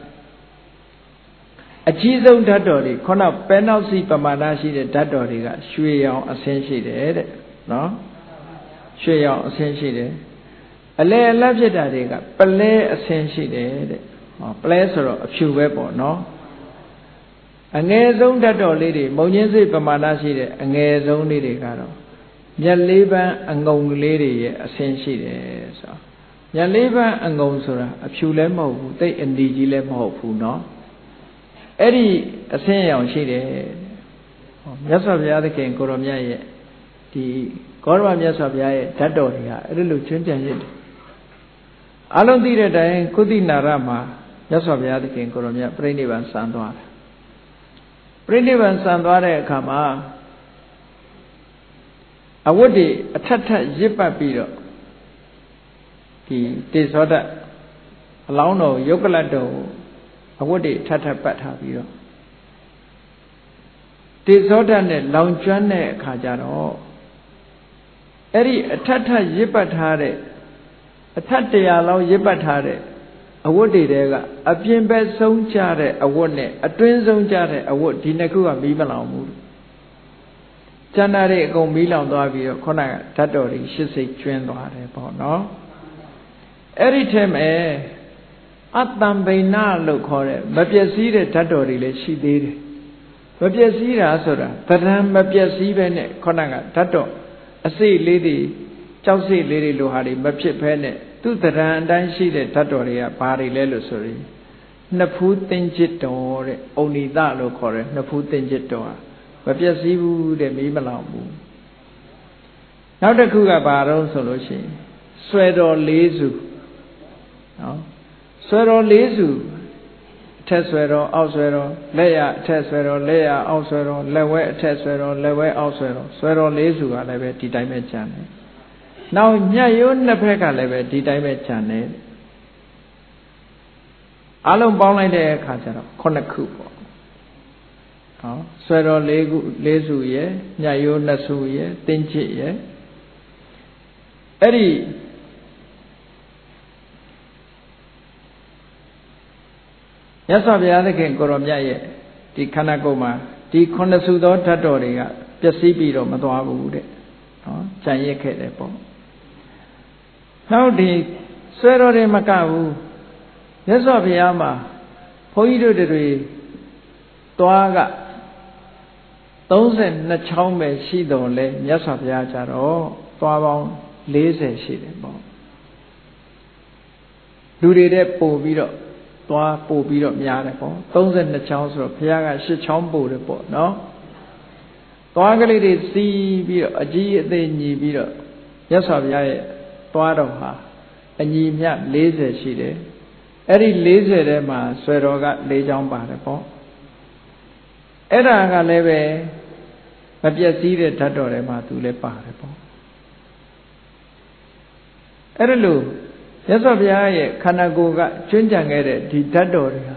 ကအကြီးဆုံးဓာတ်တော်တွေခုနပဲနောက်စီပမာဏရှိတဲ့ဓာတ်တော်တွေကရွှေရောင်အစင်းရှိတယ်တဲ့နော်ရွှေရောင်အစင်းရှိတယ်အလဲအလတ်ဖြစ်တာတွေကပလဲအစင်းရှိတယ်တဲ့ဟောပလဲဆိုတော့အဖြူပဲပေါ့နော်အငယ်ဆုံးဓာတ်တော်လေးတွေမုံညင်းစိတ်ပမာဏရှိတဲ့အငယ်ဆုံးလေးတွေကတော့မျက်လေးပန်းအငုံကလေးတွေရဲ့အစင်းရှိတယ်ဆိုမျက်လေးပန်းအငုံဆိုတာအဖြူလည်းမဟုတ်ဘူးတိတ်အနီကြီးလည်းမဟုတ်ဘူးเนาะအဲ့ဒီအစင်းရောင်ရှိတယ်မြတ်စွာဘုရားသခင်ကိုရောမြတ်ရဲ့ဒီဂေါရမမြတ်စွာဘုရားရဲ့ဓာတ်တော်တွေကအဲ့လိုကျွမ်းကျင်ရည်အလုံးသိတဲ့တိုင်ကုသီနာရမှာမြတ်စွာဘုရားသခင်ကိုရောမြတ်ပြိဋိဘံစံသွားတယ်ပြိဋိဘံစံသွားတဲ့အခါမှာအဝတ်တွေအထက်ထက်ရစ်ပတ်ပြီးတော့ဒီတေဇောဒအလောင်းတော်ယုတ်ကလတ်တော်အဝတ်တွေထပ်ထပ်ပတ်ထားပြီးတော့တေဇောဒနဲ့လောင်ကျွမ်းတဲ့အခါကျတော့အဲ့ဒီအထက်ထပ်ရစ်ပတ်ထားတဲ့အထက်100လောက်ရစ်ပတ်ထားတဲ့အဝတ်တွေတဲကအပြင်ဘက်ဆုံးကြတဲ့အဝတ်နဲ့အတွင်းဆုံးကြတဲ့အဝတ်ဒီနှစ်ခုကမီးမလောင်ဘူးကျန်တာတွေအကုန်မီးလောင်သွားပြီးတော့ခုနကဓာတ်တော်တွေ80ကျွင်းသွားတယ်ပေါ့နော်အဲ့ဒီထဲမှာအတ္တံဗိနလို့ခေါ်တဲ့မပျက်စီးတဲ့ဓာတ်တော်တွေလည်းရှိသေးတယ်မပျက်စီးတာဆိုတာသဏ္ဍာန်မပျက်စီးပဲနဲ့ခုနကဓာတ်တော်အစိတ်လေးတွေကြောက်စိတ်လေးတွေလိုဟာတွေမဖြစ်ဘဲနဲ့သူ့သဏ္ဍာန်အတိုင်းရှိတဲ့ဓာတ်တော်တွေကဘာတွေလဲလို့ဆိုရင်နှစ်ဖူးသင်္จิตတော်တဲ့ဩနိတလို့ခေါ်တဲ့နှစ်ဖူးသင်္จิตတော်မပျက်စီးဘူးတဲ့မီးမလောင်ဘူးနောက်တစ်ခုကဘာတော့ဆိုလို့ရှိရင်ဆွဲတော်၄စုနော်ဆွဲတော်၄စုအထက်ဆွဲတော်အောက်ဆွဲတော်လက်ရအထက်ဆွဲတော်လက်ရအောက်ဆွဲတော်လက်ဝဲအထက်ဆွဲတော်လက်ဝဲအောက်ဆွဲတော်ဆွဲတော်၄စုကလည်းပဲဒီတိုင်းပဲကျန်တယ်နောက်ညှက်ရိုးနှစ်ဖက်ကလည်းပဲဒီတိုင်းပဲကျန်တယ်အလုံးပေါင်းလိုက်တဲ့အခါကျတော့9ခုပေါ့ဟောဆွဲတော်၄စုရယ်ညှက်ရိုး2စုရယ်တင်းချစ်ရယ်အဲ့ဒီမြတ်စွာဘုရားသခင်ကိုရောမြတ်ရဲ့ဒီခန္ဓာကိုယ်မှာဒီ9စုသောဓာတ်တော်တွေကပျက်စီးပြီးတော့မသွားဘူးတဲ့နော်ကြံ့ရစ်ခဲ့တယ်ပေါ့နောက်ဒီဆွဲတော်တွေမကဘူးမြတ်စွာဘုရားမှာဘုန်းကြီးတို့တွေသွားက32ချောင်းပဲရှိတော်လဲမြတ်စွာဘုရားကြတော့သွားပေါင်း40ရှိတယ်ပေါ့လူတွေတဲ့ပို့ပြီးတော့သွားပို့ပြီးတော့များတယ်ပေါ့32ချောင်းဆိုတော့ဘုရားက8ချောင်းပို့တယ်ပေါ့နော်သွားကလေးတွေစီးပြီးတော့အကြီးအသေးညီပြီးတော့မြတ်စွာဘုရားရဲ့သွားတော်ဟာအညီမြ40ရှိတယ်အဲ့ဒီ40ထဲမှာဆွေတော်က4ချောင်းပါတယ်ပေါ့အဲ့ဒါကလည်းပဲမပြည့်စည်တဲ့ဓာတ်တော်တွေမှာသူလည်းပါတယ်ပေါ့အဲ့ဒါလို့မြတ်စွာဘုရားရဲ့ခန္ဓာကိုယ်ကကျွမ်းကျင်ခဲ့တဲ့ဒီဓာတ်တော်တွေဟာ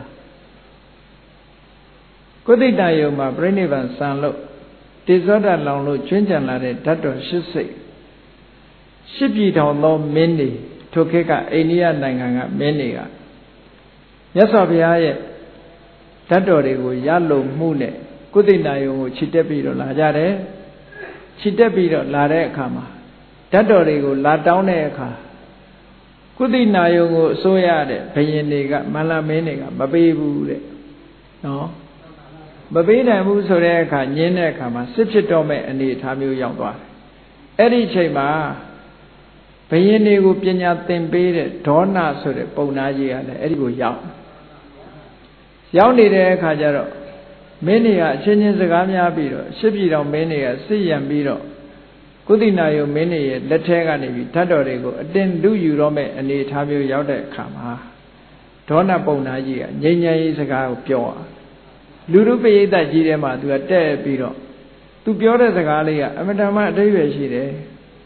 ကုသိတယုံမှာပြိဋိဘံစံလို့တေဇောဓာတ်လောင်လို့ကျွမ်းကျင်လာတဲ့ဓာတ်တော်၈စိတ်၈ပြည်ထောင်သောမင်းတွေထိုခေတ်ကအိန္ဒိယနိုင်ငံကမင်းတွေကမြတ်စွာဘုရားရဲ့ဓာတ်တော်တွေကိုရလုံမှုနဲ့ကုသိတယုံကိုခြိတက်ပြီးတော့လာကြတယ်ခြိတက်ပြီးတော့လာတဲ့အခါမှာဓာတ်တော်တွေကိုလာတောင်းတဲ့အခါကုသိနာယုံကိုအစိုးရတဲ့ဘုရင်တွေကမန္လမင်းတွေကမပေးဘူးတဲ့နော်မပေးနိုင်ဘူးဆိုတဲ့အခါညင်းတဲ့အခါမှာစစ်ဖြစ်တော့မဲ့အနေအထားမျိုးရောက်သွားတယ်အဲ့ဒီအချိန်မှာဘုရင်တွေကိုပညာသင်ပေးတဲ့ဒေါနဆိုတဲ့ပုံနာကြီးကလည်းအဲ့ဒီကိုရောက်နေတဲ့အခါကျတော့မင်းတွေကအချင်းချင်းစကားများပြီးတော့ရှစ်ပြည်တော်မင်းတွေကစစ်ရံပြီးတော့ကုသိနာယုံမင်းတွေရဲ့လက်ထဲကနေပြီးဓာတ်တော်တွေကိုအတင်လူယူတော့မဲ့အနေအထားမျိုးရောက်တဲ့အခါမှာဒေါနပုံနာကြီးကငြိမ်းချမ်းရေးစကားကိုပြောလူလူပရိသတ်ကြီးထဲမှာသူကတဲ့ပြီးတော့သူပြောတဲ့စကားလေးကအမတန်မှအဓိပ္ပာယ်ရှိတယ်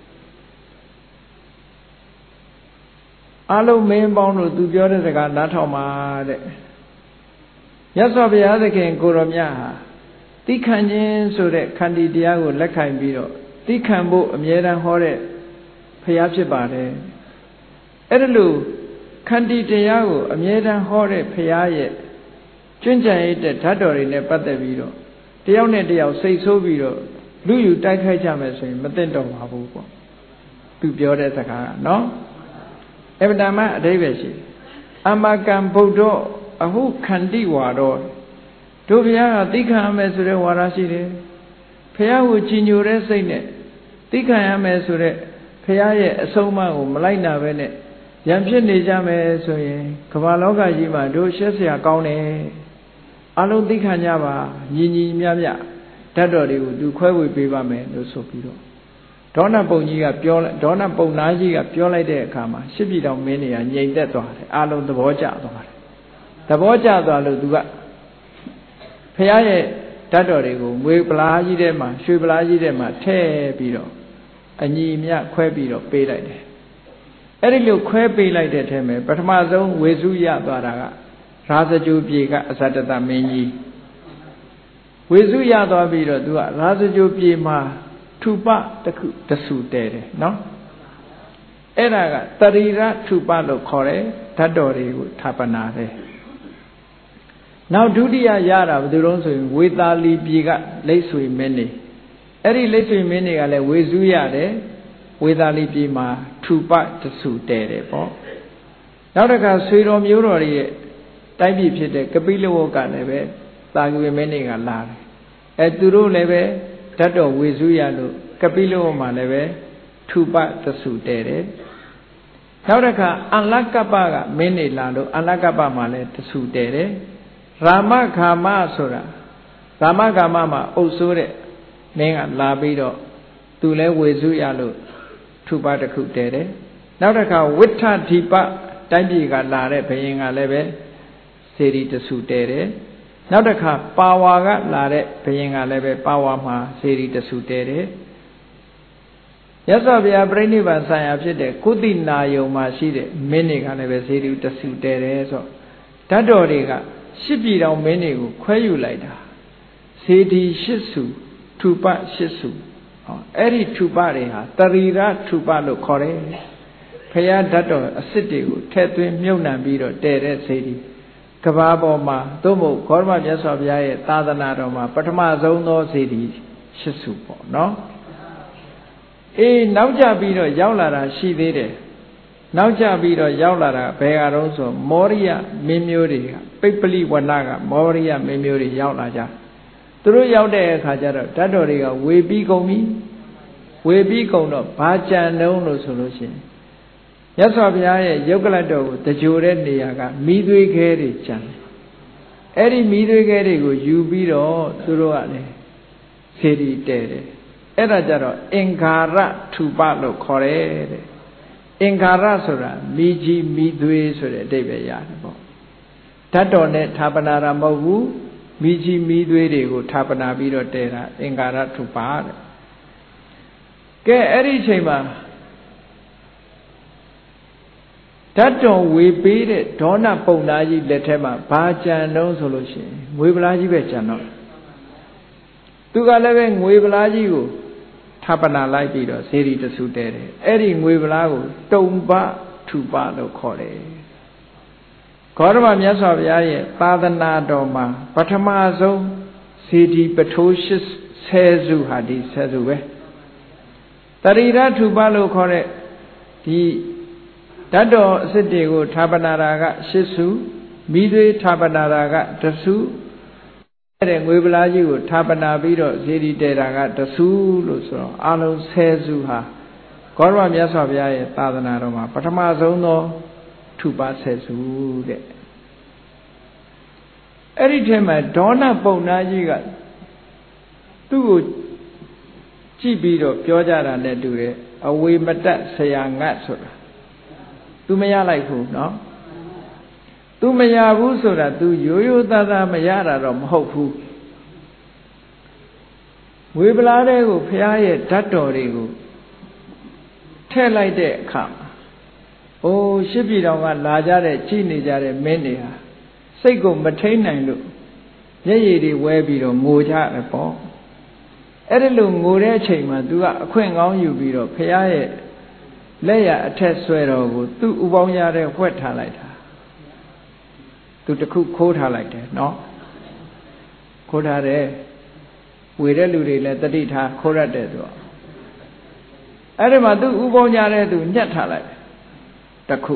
အလုံးမင်းပေါင်းတို့သူပြောတဲ့စကားနားထောင်ပါတဲ့မြတ်စွာဘုရားသခင်ကိုရောမြတ်ဟာတိခဏ်ခြင်းဆိုတဲ့ခန္တီတရားကိုလက်ခံပြီးတော့တိခံဖို့အမြဲတမ်းဟောတဲ့ဘုရားဖြစ်ပါတယ်အဲ့ဒါလို့ခန္တီတရားကိုအမြဲတမ်းဟောတဲ့ဘုရားရဲ့ကျွမ်းကျင်ရတဲ့ဓာတ်တော်တွေနဲ့ပတ်သက်ပြီးတော့တယောက်နဲ့တယောက်စိတ်ဆိုးပြီးတော့လူယူတိုက်ခိုက်ကြမယ်ဆိုရင်မသိတော့ပါဘူးပေါ့သူပြောတဲ့စကားကနော်အဗ္ဗဓမ္မအဓိပ္ပာယ်ရှိအမကံဗုဒ္ဓအဟုခန္တိဝါရောတို့ဘုရားကသိခံရမယ်ဆိုတဲ့ဝါဒရှိတယ်ဘုရားကိုကြည်ညိုတဲ့စိတ်နဲ့သိခံရမယ်ဆိုတဲ့ဘုရားရဲ့အဆုံးအမကိုမလိုက်နာပဲနဲ့ရံဖြစ်နေကြမယ်ဆိုရင်ကမ္ဘာလောကကြီးမှာတို့ရှက်เสียကောင်းတယ်အလုံးသိခံကြပါညီညီမြမြဓာတ်တော်တွေကိုသူခွဲဝေပေးပါမယ်လို့ဆိုပြီးတော့ဒေါနပုံကြီးကပြောဒေါနပုံနာကြီးကပြောလိုက်တဲ့အခါမှာရှစ်ပြည်တော်မင်းတွေကငြိမ်သက်သွားတယ်အလုံးသဘောကျသွားတယ်သဘောကျသွားလို့သူကဘုရားရဲ့ဓာတ်တော်တွေကိုငွေပလားကြီးထဲမှာရွှေပလားကြီးထဲမှာထည့်ပြီးတော့အညီမြခွဲပြီးတော့ပေးလိုက်တယ်အဲ့ဒီလိုခွဲပေးလိုက်တဲ့ထဲမှာပထမဆုံးဝေစုရသွားတာကရာဇဂျိုပြေကအဇတတမင်းကြီးဝေစုရသွားပြီးတော့သူကရာဇဂျိုပြေမှာထူပတဆူတဲတယ်နော်အဲ့ဒါကတရိရထူပလို့ခေါ်တယ်ဓာတ်တော်တွေကိုဌာပနာတယ်နောက်ဒုတိယရတာဘယ်သူလုံးဆိုရင်ဝေသာလီပြေကလိတ်ဆွေမင်းနေအဲ့ဒီလိတ်ဆွေမင်းတွေကလည်းဝေစုရတယ်ဝေသာလီပြေမှာထူပတဆူတဲတယ်ပေါ့နောက်တစ်ခါဆွေတော်မျိုးတော်ရဲ့တိုက်ပြည်ဖြစ်တဲ့ကပိလဝုတ်ကလည်းပဲသာဂဝေမင်းတွေကလာတယ်အဲသူတို့လည်းပဲဓာတ်တော်ဝေစုရလို့ကပိလဝုတ်မှာလည်းပဲထူပတဆူတဲတယ်နောက်တစ်ခါအလကပ္ပကမင်းတွေလာလို့အလကပ္ပမှာလည်းတဆူတဲတယ်ရာမခါမဆိုတာရာမခါမမှာအုပ်ဆိုးတဲ့မင်းကလာပြီးတော့သူလည်းဝေစုရလို့ထူပတစ်ခုတဲတယ်နောက်တစ်ခါဝိထဓိပတိုင်းပြည်ကလာတဲ့ဘုရင်ကလည်းပဲစေရီတဆူတဲတယ်နောက်တစ်ခါပါဝါကလာတဲ့ဘုရင်ကလည်းပဲပါဝါမှာစေရီတဆူတဲတယ်ရသော်ဗျာပြိဋိဘံဆိုင်ရာဖြစ်တဲ့ကုသိနာယုံမှာရှိတဲ့မင်းတွေကလည်းပဲစေရီတဆူတဲတယ်ဆိုဓာတ်တော်တွေကရှစ်ပြည်တော်မင်းတွေကိုခွဲယူလိုက်တာစေတီရှစ်စုထူပရှစ်စုဟောအဲ့ဒီထူပတွေဟာတရိရထူပလို့ခေါ်တယ်ဖရာဓာတ်တော်အစစ်တွေကိုထည့်သွင်းမြုပ်နှံပြီးတော့တည်တဲ့စေတီကဘာပေါ်မှာသို့မဟုတ်ဂေါရမမြတ်စွာဘုရားရဲ့သာသနာတော်မှာပထမဆုံးသောစေတီရှစ်စုပေါ့နော်အေးနောက်ကြပြီးတော့ရောက်လာတာရှိသေးတယ်နောက်ကြပြီးတော့ရောက်လာတာဘယ်ကတော့ဆိုမောရိယမင်းမျိုးတွေကပိပလိဝနကမောရိယမင်းမျိုးတွေရောက်လာကြသူတို့ရောက်တဲ့အခါကျတော့ဓာတ်တော်တွေကဝေပြီးကုန်ပြီဝေပြီးကုန်တော့ဘာကြံတုံးလို့ဆိုလို့ရှိရင်မြတ်စွာဘုရားရဲ့ယုတ်ကလတ်တော်ကိုတကြိုတဲ့နေရာကမိသွေးခဲတွေကြံအဲ့ဒီမိသွေးခဲတွေကိုယူပြီးတော့သူတို့ကလည်းစေတီတဲတယ်အဲ့ဒါကြတော့အင်္ဂါရထူပလို့ခေါ်တယ်တဲ့အင်္ဂါရဆိုတာမိကြီးမိသွေးဆိုတဲ့အဓိပ္ပာယ်ရတယ်ပေါ့ဓာတ်တော်နဲ့ဌာပနာတာမဟုတ်ဘူးမိကြီးမိသွေးတွေကိုဌာပနာပြီးတော့တည်တာအင်္ဂါရထူပါတဲ့ကဲအဲ့ဒီအချိန်မှာဓာတ်တော်ဝေပေးတဲ့ဒေါနပုံနာကြီးလက်ထဲမှာဘာကြံတော့ဆိုလို့ရှိရင်ငွေပလားကြီးပဲကြံတော့သူကလည်းပဲငွေပလားကြီးကိုဌာပနာလိုက်ပြီးတော့စေတီတဆူတဲတယ်အဲ့ဒီငွေပလားကိုတုံပထူပလို့ခေါ်တယ်ဂေါတမမြတ်စွာဘုရားရဲ့သာသနာတော်မှာပထမဆုံးစေတီပထိုး10စုဟာဒီ10စုပဲတရိရထူပလို့ခေါ်တဲ့ဒီဓာတ်တော်အစစ်တွေကိုဌာပနာတာက10စုမိသွေးဌာပနာတာက1စုအဲ့ဒီငွေပလားကြီးကိုဌာပနာပြီးတော့စေတီတဲတာက1စုလို့ဆိုတော့အလုံး10စုဟာဂေါတမမြတ်စွာဘုရားရဲ့သာသနာတော်မှာပထမဆုံးသောထူပါ10စုတဲ့အဲ့ဒီထဲမှာဒေါနပုံနာကြီးကသူ့ကိုကြည့်ပြီးတော့ပြောကြတာနဲ့တူတယ်အဝေမတတ်ဆရာငတ်ဆိုတာသူမရလိုက်ဘူးเนาะသူမရဘူးဆိုတာသူရိုးရိုးသားသားမရတာတော့မဟုတ်ဘူးဝေပလားတဲ့ကိုဘုရားရဲ့ဓာတ်တော်တွေကိုထည့်လိုက်တဲ့အခါမှာအိုးရှစ်ပြည်တော်ကလာကြတဲ့ကြည်နေကြတဲ့မင်းတွေဟာစိတ်ကိုမထိန်နိုင်လို့မျက်ရည်တွေဝဲပြီးတော့ငိုကြတယ်ပေါ့အဲ့ဒီလိုငိုတဲ့အချိန်မှာ तू ကအခွင့်ကောင်းယူပြီးတော့ဘုရားရဲ့လက်ရအထက်ဆွဲတော်ကိုသူ့ဥပေါင်းရတဲ့ဝှက်ထားလိုက်တာသူတခုခိုးထားလိုက်တယ်เนาะခိုးထားတယ်ဝေတဲ့လူတွေလည်းတတိထားခိုးရတယ်ဆိုတော့အဲ့ဒီမှာသူ့ဥပေါင်းရတဲ့သူညှက်ထားလိုက်တခု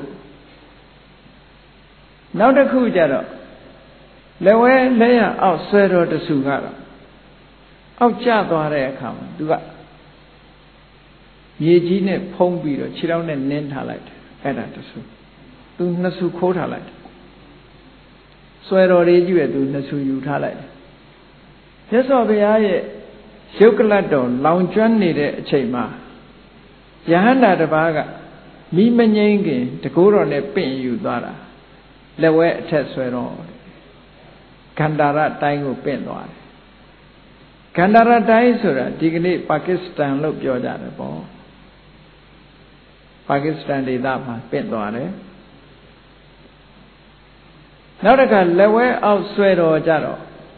နောက်တစ်ခုကျတော့လက်ဝဲလက်ရအောက်ဆွဲတော်တဆူကတော့အောက်ကျသွားတဲ့အခါမှာသူကမြေကြီးနဲ့ဖုံးပြီးတော့ခြေထောက်နဲ့နင်းထားလိုက်တယ်အဲ့ဒါတဆူသူနှစ်ဆူခိုးထားလိုက်တယ်ဆွဲတော်လေးကြီးပဲသူနှစ်ဆူယူထားလိုက်တယ်မြတ်စွာဘုရားရဲ့ရုပ်ကလတ်တော်လောင်ကျွမ်းနေတဲ့အချိန်မှာယဟန္တာတစ်ပါးကမိမငိမ့်ခင်တကိုးတော်နဲ့ပင့်ယူသွားတာလက်ဝဲအထက်ဆွဲတော်ဂန္ဓာရတိုင်းကိုပင့်သွားတယ်ဂန္ဓာရတိုင်းဆိုတာဒီကနေ့ပါကစ္စတန်လို့ပြောကြတယ်ပေါ့ပါကစ္စတန်ဒေသမှာပင့်သွားတယ်နောက်တစ်ခါလက်ဝဲအောက်ဆွဲတော်ကြတော့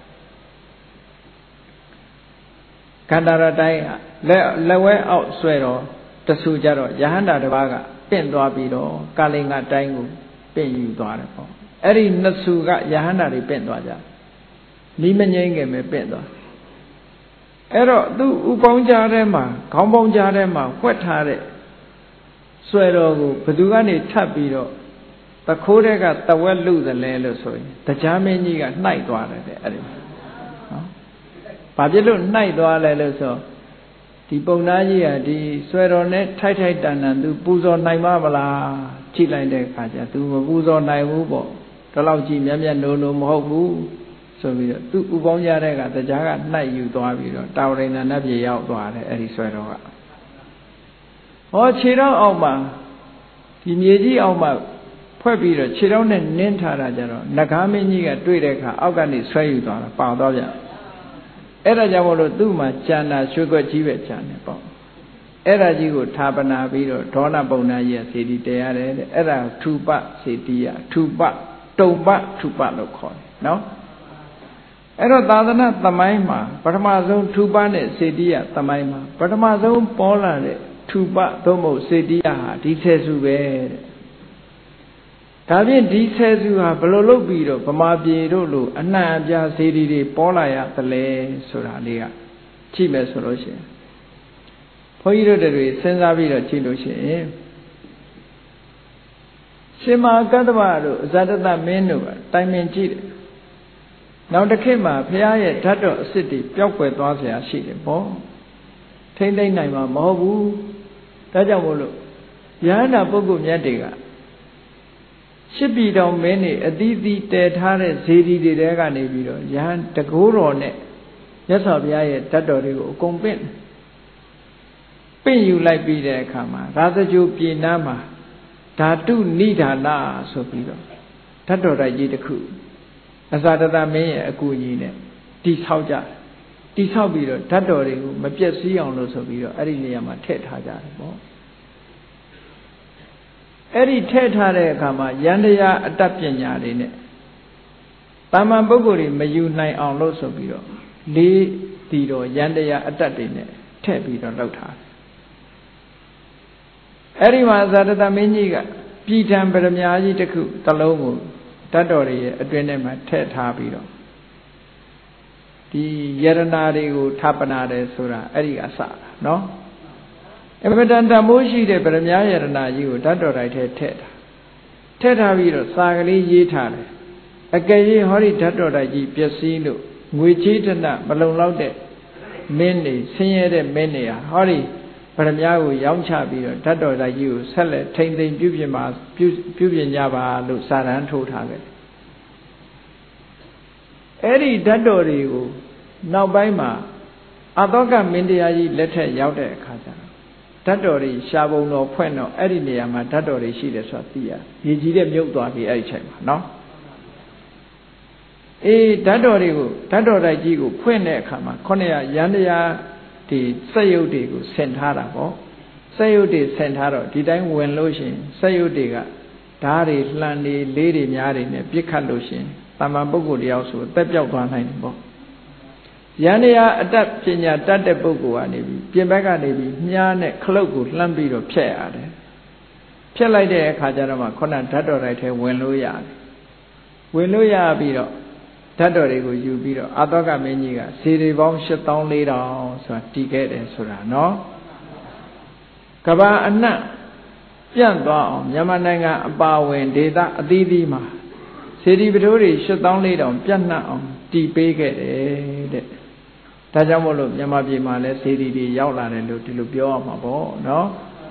ဂန္ဓာရတိုင်းလက်ဝဲအောက်ဆွဲတော်တဆူကြတော့ယဟန္တာတစ်ပါးကပင့်သွားပြီးတော့ကာလင်္ဂတိုင်းကိုပင့်ယူသွားတယ်ပေါ့အဲ့ဒီနှစ်ဆူကယဟန္တာတွေပင့်သွားကြနီးမငိမ့်ခင်ပဲပင့်သွားအဲ့တော့သူ့ဥပေါင်းကြားထဲမှာခေါင်းပေါင်းကြားထဲမှာဝှက်ထားတဲ့ဆွဲတော်ကိုဘသူကနေထပ်ပြီးတော့တခိုးတဲ့ကတဝက်လူသလဲလို့ဆိုရင်တရားမင်းကြီးကနှိုက်သွားတယ်တဲ့အဲ့ဒီနော်ဘာဖြစ်လို့နှိုက်သွားလဲလို့ဆိုဒီပုံနာကြီးကဒီဆွဲတော်နဲ့ထိုက်ထိုက်တန်တန်သူပူဇော်နိုင်မလားကြည့်လိုက်တဲ့အခါကျသူမပူဇော်နိုင်ဘူးပေါ့ဒီလောက်ကြည့်မျက်မျက်နိုးနိုးမဟုတ်ဘူးဆိုပြီးတော့သူ့ဥပေါင်းရတဲ့ကတရားကနှိုက်ယူသွားပြီးတော့တာဝရိန္ဒနတ်ပြည်ရောက်သွားတယ်အဲ့ဒီဆွဲတော်ကဟောခြေထောက်အောက်မှာဒီမြေကြီးအောက်မှာဖွဲ့ပြီးတော့ခြေထောက်နဲ့နင်းထားတာကြတော့နဂါမင်းကြီးကတွေ့တဲ့အခါအောက်ကနေဆွဲယူသွားတာပါသွားပြန်အဲ့ဒါကြောင့်မို့လို့သူ့မှာကျန်တာရွှေကွက်ကြီးပဲကျန်တယ်ပေါ့အဲ့ဒါကြီးကိုဌာပနာပြီးတော့ဒေါနပုံနာကြီးစေတီတဲရတယ်တဲ့အဲ့ဒါထူပစေတီယထူပတုံပထူပလို့ခေါ်တယ်နော်အဲ့တော့သာသနာသမိုင်းမှာပထမဆုံးထူပနဲ့စေတီယသမိုင်းမှာပထမဆုံးပေါ်လာတဲ့ထူပသို့မဟုတ်စေတီယဟာဒီ10စုပဲတဲ့ဒါဖြင့်ဒီ10စုဟာဘယ်လိုလုပ်ပြီးတော့ဗမာပြည်တို့လိုအနှံ့အပြားစေတီတွေပေါ်လာရသလဲဆိုတာလေးကကြည့်မယ်ဆိုလို့ရှိရင်ဘုန်းကြီးတို့တွေစဉ်းစားပြီးတော့ကြည့်လို့ရှိရင်ရှင်မကတ္တဗတို့အဇဒတမင်းတို့ကတိုင်ပင်ကြည့်တယ်နောက်တစ်ခေတ်မှာဘုရားရဲ့ဓာတ်တော်အစစ်တွေပျောက်ကွယ်သွားเสียရှိတယ်ပေါ့ထိမ့်သိမ့်နိုင်မှာမဟုတ်ဘူးဒါကြောင့်မို့လို့ယဟန္တာပုဂ္ဂိုလ်မြတ်တွေကရှစ်ပြည်တော်မင်းတွေအသီးသီးတည်ထားတဲ့ဇေဒီတွေတဲကနေပြီးတော့ယဟန်တကိုးတော်နဲ့မြတ်စွာဘုရားရဲ့ဓာတ်တော်တွေကိုအကုန်ပင့်ယူလိုက်ပြီးတဲ့အခါမှာရာဇဂိုပြည်နားမှာဓာတုနိဒာနဆိုပြီးတော့ဓာတ်တော်တိုက်ကြီးတစ်ခုအဇာတတမင်းရဲ့အကူအညီနဲ့တိဆောက်ကြတိဆောက်ပြီးတော့ဓာတ်တော်တွေကိုမပြည့်စည်အောင်လို့ဆိုပြီးတော့အဲ့ဒီနေရာမှာထည့်ထားကြတယ်ပေါ့အဲ့ဒီထည့်ထားတဲ့အခါမှာယန္တရားအတတ်ပညာတွေနဲ့တာမန်ပုဂ္ဂိုလ်တွေမယူနိုင်အောင်လို့ဆိုပြီးတော့လေးတီတော်ယန္တရားအတတ်တွေနဲ့ထည့်ပြီးတော့လုပ်ထားတယ်အဲ့ဒီမှာဇာတတမင်းကြီးကပြည်ထံပရမညာကြီးတစ်ခုတစ်လုံးကိုဓာတ်တော်တွေရဲ့အတွင်းထဲမှာထည့်ထားပြီးတော့ဒီယရနာတွေကိုဌာပနာတယ်ဆိုတာအဲ့ဒီကစတာနော်အမတန်တမိုးရှိတဲ့ပရမညာယရနာကြီးကိုဓာတ်တော်တိုင်းထဲထည့်ထားပြီးတော့စာကလေးရေးထားတယ်အကယ်၍ဟောဒီဓာတ်တော်တိုင်းကြီးပျက်စီးလို့ငွေချေးတနမလုံလောက်တဲ့မင်းတွေဆင်းရဲတဲ့မင်းတွေဟာဟောဒီပရမညာကိုရောင်းချပြီးတော့ဓာတ်တော်တိုင်းကြီးကိုဆက်လက်ထိမ့်သိမ်းပြုပြင်ကြပါလို့စာတမ်းထိုးထားခဲ့တယ်အဲ့ဒီဓာတ်တော်တွေကိုနောက်ပိုင်းမှာအတောကမင်းတရားကြီးလက်ထက်ရောက်တဲ့အခါကျတော့ဓာတ်တော်တွေရှားပုံတော်ဖွင့်တော့အဲ့ဒီနေရာမှာဓာတ်တော်တွေရှိတယ်ဆိုတာသိရရေကြီးတဲ့မြုပ်သွားပြီအဲ့ဒီချိန်မှာနော်အေးဓာတ်တော်တွေကိုဓာတ်တော်တိုက်ကြီးကိုဖွင့်တဲ့အခါမှာ900ရန်တရားဒီစက်ရုပ်တွေကိုဆင်ထားတာပေါ့စက်ရုပ်တွေဆင်ထားတော့ဒီတိုင်းဝင်လို့ရှိရင်စက်ရုပ်တွေကဓာတ်တွေလှန်တွေလေးတွေများတွေနဲ့ပြစ်ခတ်လို့ရှိရင်တာမန်ပုဂ္ဂိုလ်တယောက်ဆိုတက်ပြောက်သွားနိုင်တယ်ပေါ့ယန္တရားအတတ်ပညာတတ်တဲ့ပုဂ္ဂိုလ်ကနေပြီးပြင်ဘက်ကနေပြီးမြားနဲ့ခလုတ်ကိုလှမ်းပြီးတော့ဖြတ်ရတယ်ဖြတ်လိုက်တဲ့အခါကျတော့မှခုနဓာတ်တော်တိုက်ထဲဝင်လို့ရတယ်ဝင်လို့ရပြီးတော့ဓာတ်တော်တွေကိုယူပြီးတော့အာတောကမင်းကြီးကစေတီပေါင်း8400ဆိုတာတည်ခဲ့တယ်ဆိုတာနော်ကဘာအနှံ့ပြန့်သွားအောင်မြန်မာနိုင်ငံအပါဝင်ဒေသအသီးသီးမှာစေတီပထိုးတွေ8400ပြန့်နှံ့အောင်တည်ပေးခဲ့တယ်တဲ့ဒါကြောင့်မို့လို့မြန်မာပြည်မှာလည်းစေတီတွေရောက်လာတယ်လို့ဒီလိုပြောရမှာပေါ့နော်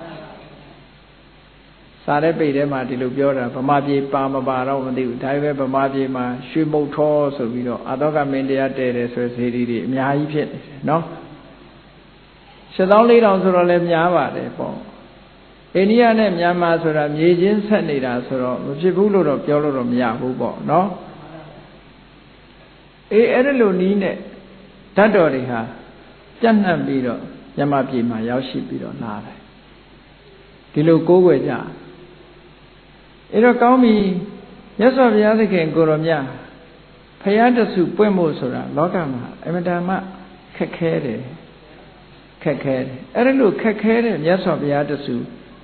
စာတဲ့ပိတ်ထဲမှာဒီလိုပြောတာဗမာပြည်ပါမပါတော့မသိဘူးဒါပေမဲ့ဗမာပြည်မှာရွှေမုတ်ထောဆိုပြီးတော့အာတောကမင်းတရားတည်တယ်ဆိုစေတီတွေအများကြီးဖြစ်နေတယ်နော်7400ဆိုတော့လည်းများပါတယ်ပေါ့အိန္ဒိယနဲ့မြန်မာဆိုတာမြေချင်းဆက်နေတာဆိုတော့မဖြစ်ဘူးလို့တော့ပြောလို့တော့မရဘူးပေါ့နော်အေးအဲ့ဒါလိုနီးနဲ့ဓာတ်တော်တွေဟာပြန့်နှံ့ပြီးတော့မြန်မာပြည်မှာရောက်ရှိပြီးတော့လာတယ်ဒီလိုကိုးကွယ်ကြအဲ့တော့ကောင်းပြီမြတ်စွာဘုရားသခင်ကိုရောမြတ်ဖရာတဆူပွင့်ဖို့ဆိုတာလောကမှာအမတန်မှခက်ခဲတယ်အဲ့ဒါလို့ခက်ခဲတဲ့မြတ်စွာဘုရားတဆူ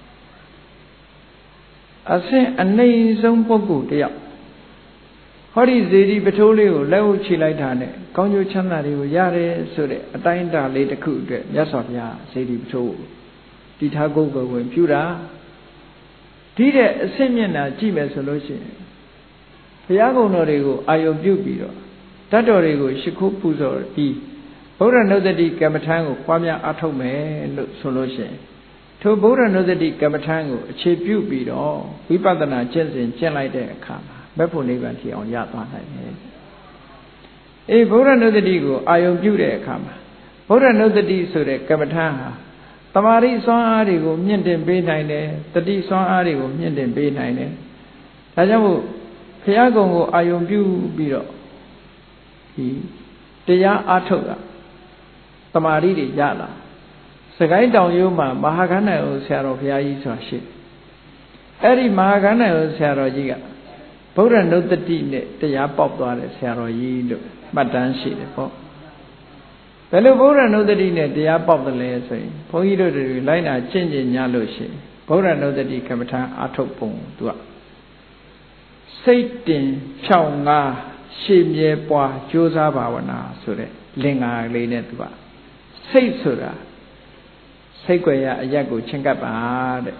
အဆင့်အနှိမ့်ဆုံးပုဂ္ဂိုလ်တယောက်ဟောဒီဇေဒီပထိုးလေးကိုလက်ဥချလိုက်တာနဲ့ကောင်းကျိုးချမ်းသာတွေကိုရတယ်ဆိုတဲ့အတိုင်းအတာလေးတစ်ခုအတွက်မြတ်စွာဘုရားဇေဒီပထိုးတည်ထားကိုယ်ကိုဝင်ပြုတာဒီတဲ့အဆင့်မျက်နှာကြည့်မယ်ဆိုလို့ရှိရင်ဘုရားကုံတော်တွေကိုအာယုံပြုပြီးတော့ဓာတ်တော်တွေကိုရှိခိုးပူဇော်ပြီးဗုဒ္ဓနုဒ္ဒတိကမ္မထံကိုပွားများအားထုတ်မယ်လို့ဆိုလို့ရှိရင်ထိုဗုဒ္ဓနုဒ္ဒတိကမ္မထံကိုအခြေပြုပြီးတော့ဝိပဿနာကျင့်စဉ်ကျင့်လိုက်တဲ့အခါမှာမက်ဖို့နိဗ္ဗာန်ထီအောင်ရသွားနိုင်တယ်အေးဗုဒ္ဓနုဒ္ဒတိကိုအာယုံပြုတဲ့အခါမှာဗုဒ္ဓနုဒ္ဒတိဆိုတဲ့ကမ္မထံဟာတမာရိစွမ်းအားတွေကိုမြင့်တင်ပေးနိုင်တယ်တတိစွမ်းအားတွေကိုမြင့်တင်ပေးနိုင်တယ်ဒါကြောင့်မို့ဘုရားကုံကိုအာယုံပြုပြီးတော့ဒီတရားအားထုတ်တာတမာရိတွေရလာစကိုင်းတောင်ရိုးမှာမဟာကဏ္ဍကိုဆရာတော်ဘုရားကြီးဆိုတာရှိတယ်အဲ့ဒီမဟာကဏ္ဍကိုဆရာတော်ကြီးကဗုဒ္ဓနုဒ္ဒတိနဲ့တရားပေါက်သွားတယ်ဆရာတော်ကြီးလို့မှတ်တမ်းရှိတယ်ပေါ့ဘယ်လိုဗုဒ္ဓနုဒ္ဒတိနဲ့တရားပေါက်တယ်လဲဆိုရင်ဘုန်းကြီးတို့တွေလိုက်နာကျင့်ကြံညလို့ရှိရင်ဗုဒ္ဓနုဒ္ဒတိကမ္မထာအာထုတ်ပုံသူကစိတ်တင်ဖြောင်းငါရှေ့မြဲပွားကြိုးစားဘာဝနာဆိုတဲ့လင်္ကာလေးနဲ့သူကစိတ်ဆိုတာစိတ်ွယ်ရအရက်ကိုချင်းကပ်ပါတဲ့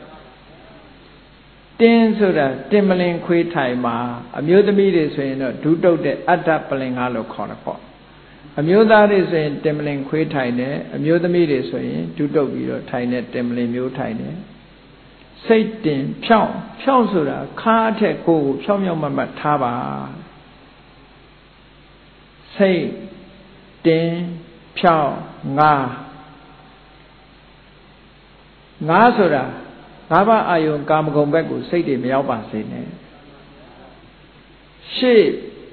တင်းဆိုတာတင်မလင်ခွေးထိုင်မှာအမျိုးသမီးတွေဆိုရင်တော့ဒုတုတ်တဲ့အတ္တပလင်ကားလို့ခေါ်တယ်ပေါ့အမျိုးသားတွေဆိုရင်တင်မလင်ခွေးထိုင်တယ်အမျိုးသမီးတွေဆိုရင်ဒုတုတ်ပြီးတော့ထိုင်တဲ့တင်မလင်မျိုးထိုင်တယ်စိတ်တင်ဖြောင်းဆိုတာခါအထက်ကိုယ်ကိုဖြောင်းဖြောင်းမတ်မတ်ထားပါစိတ်တင်ဖြောင်းငါဆိုတာငါးပါးအာယုံကာမဂုဏ်ဘက်ကိုစိတ်တွေမရောက်ပါစေနဲ့ရှေ့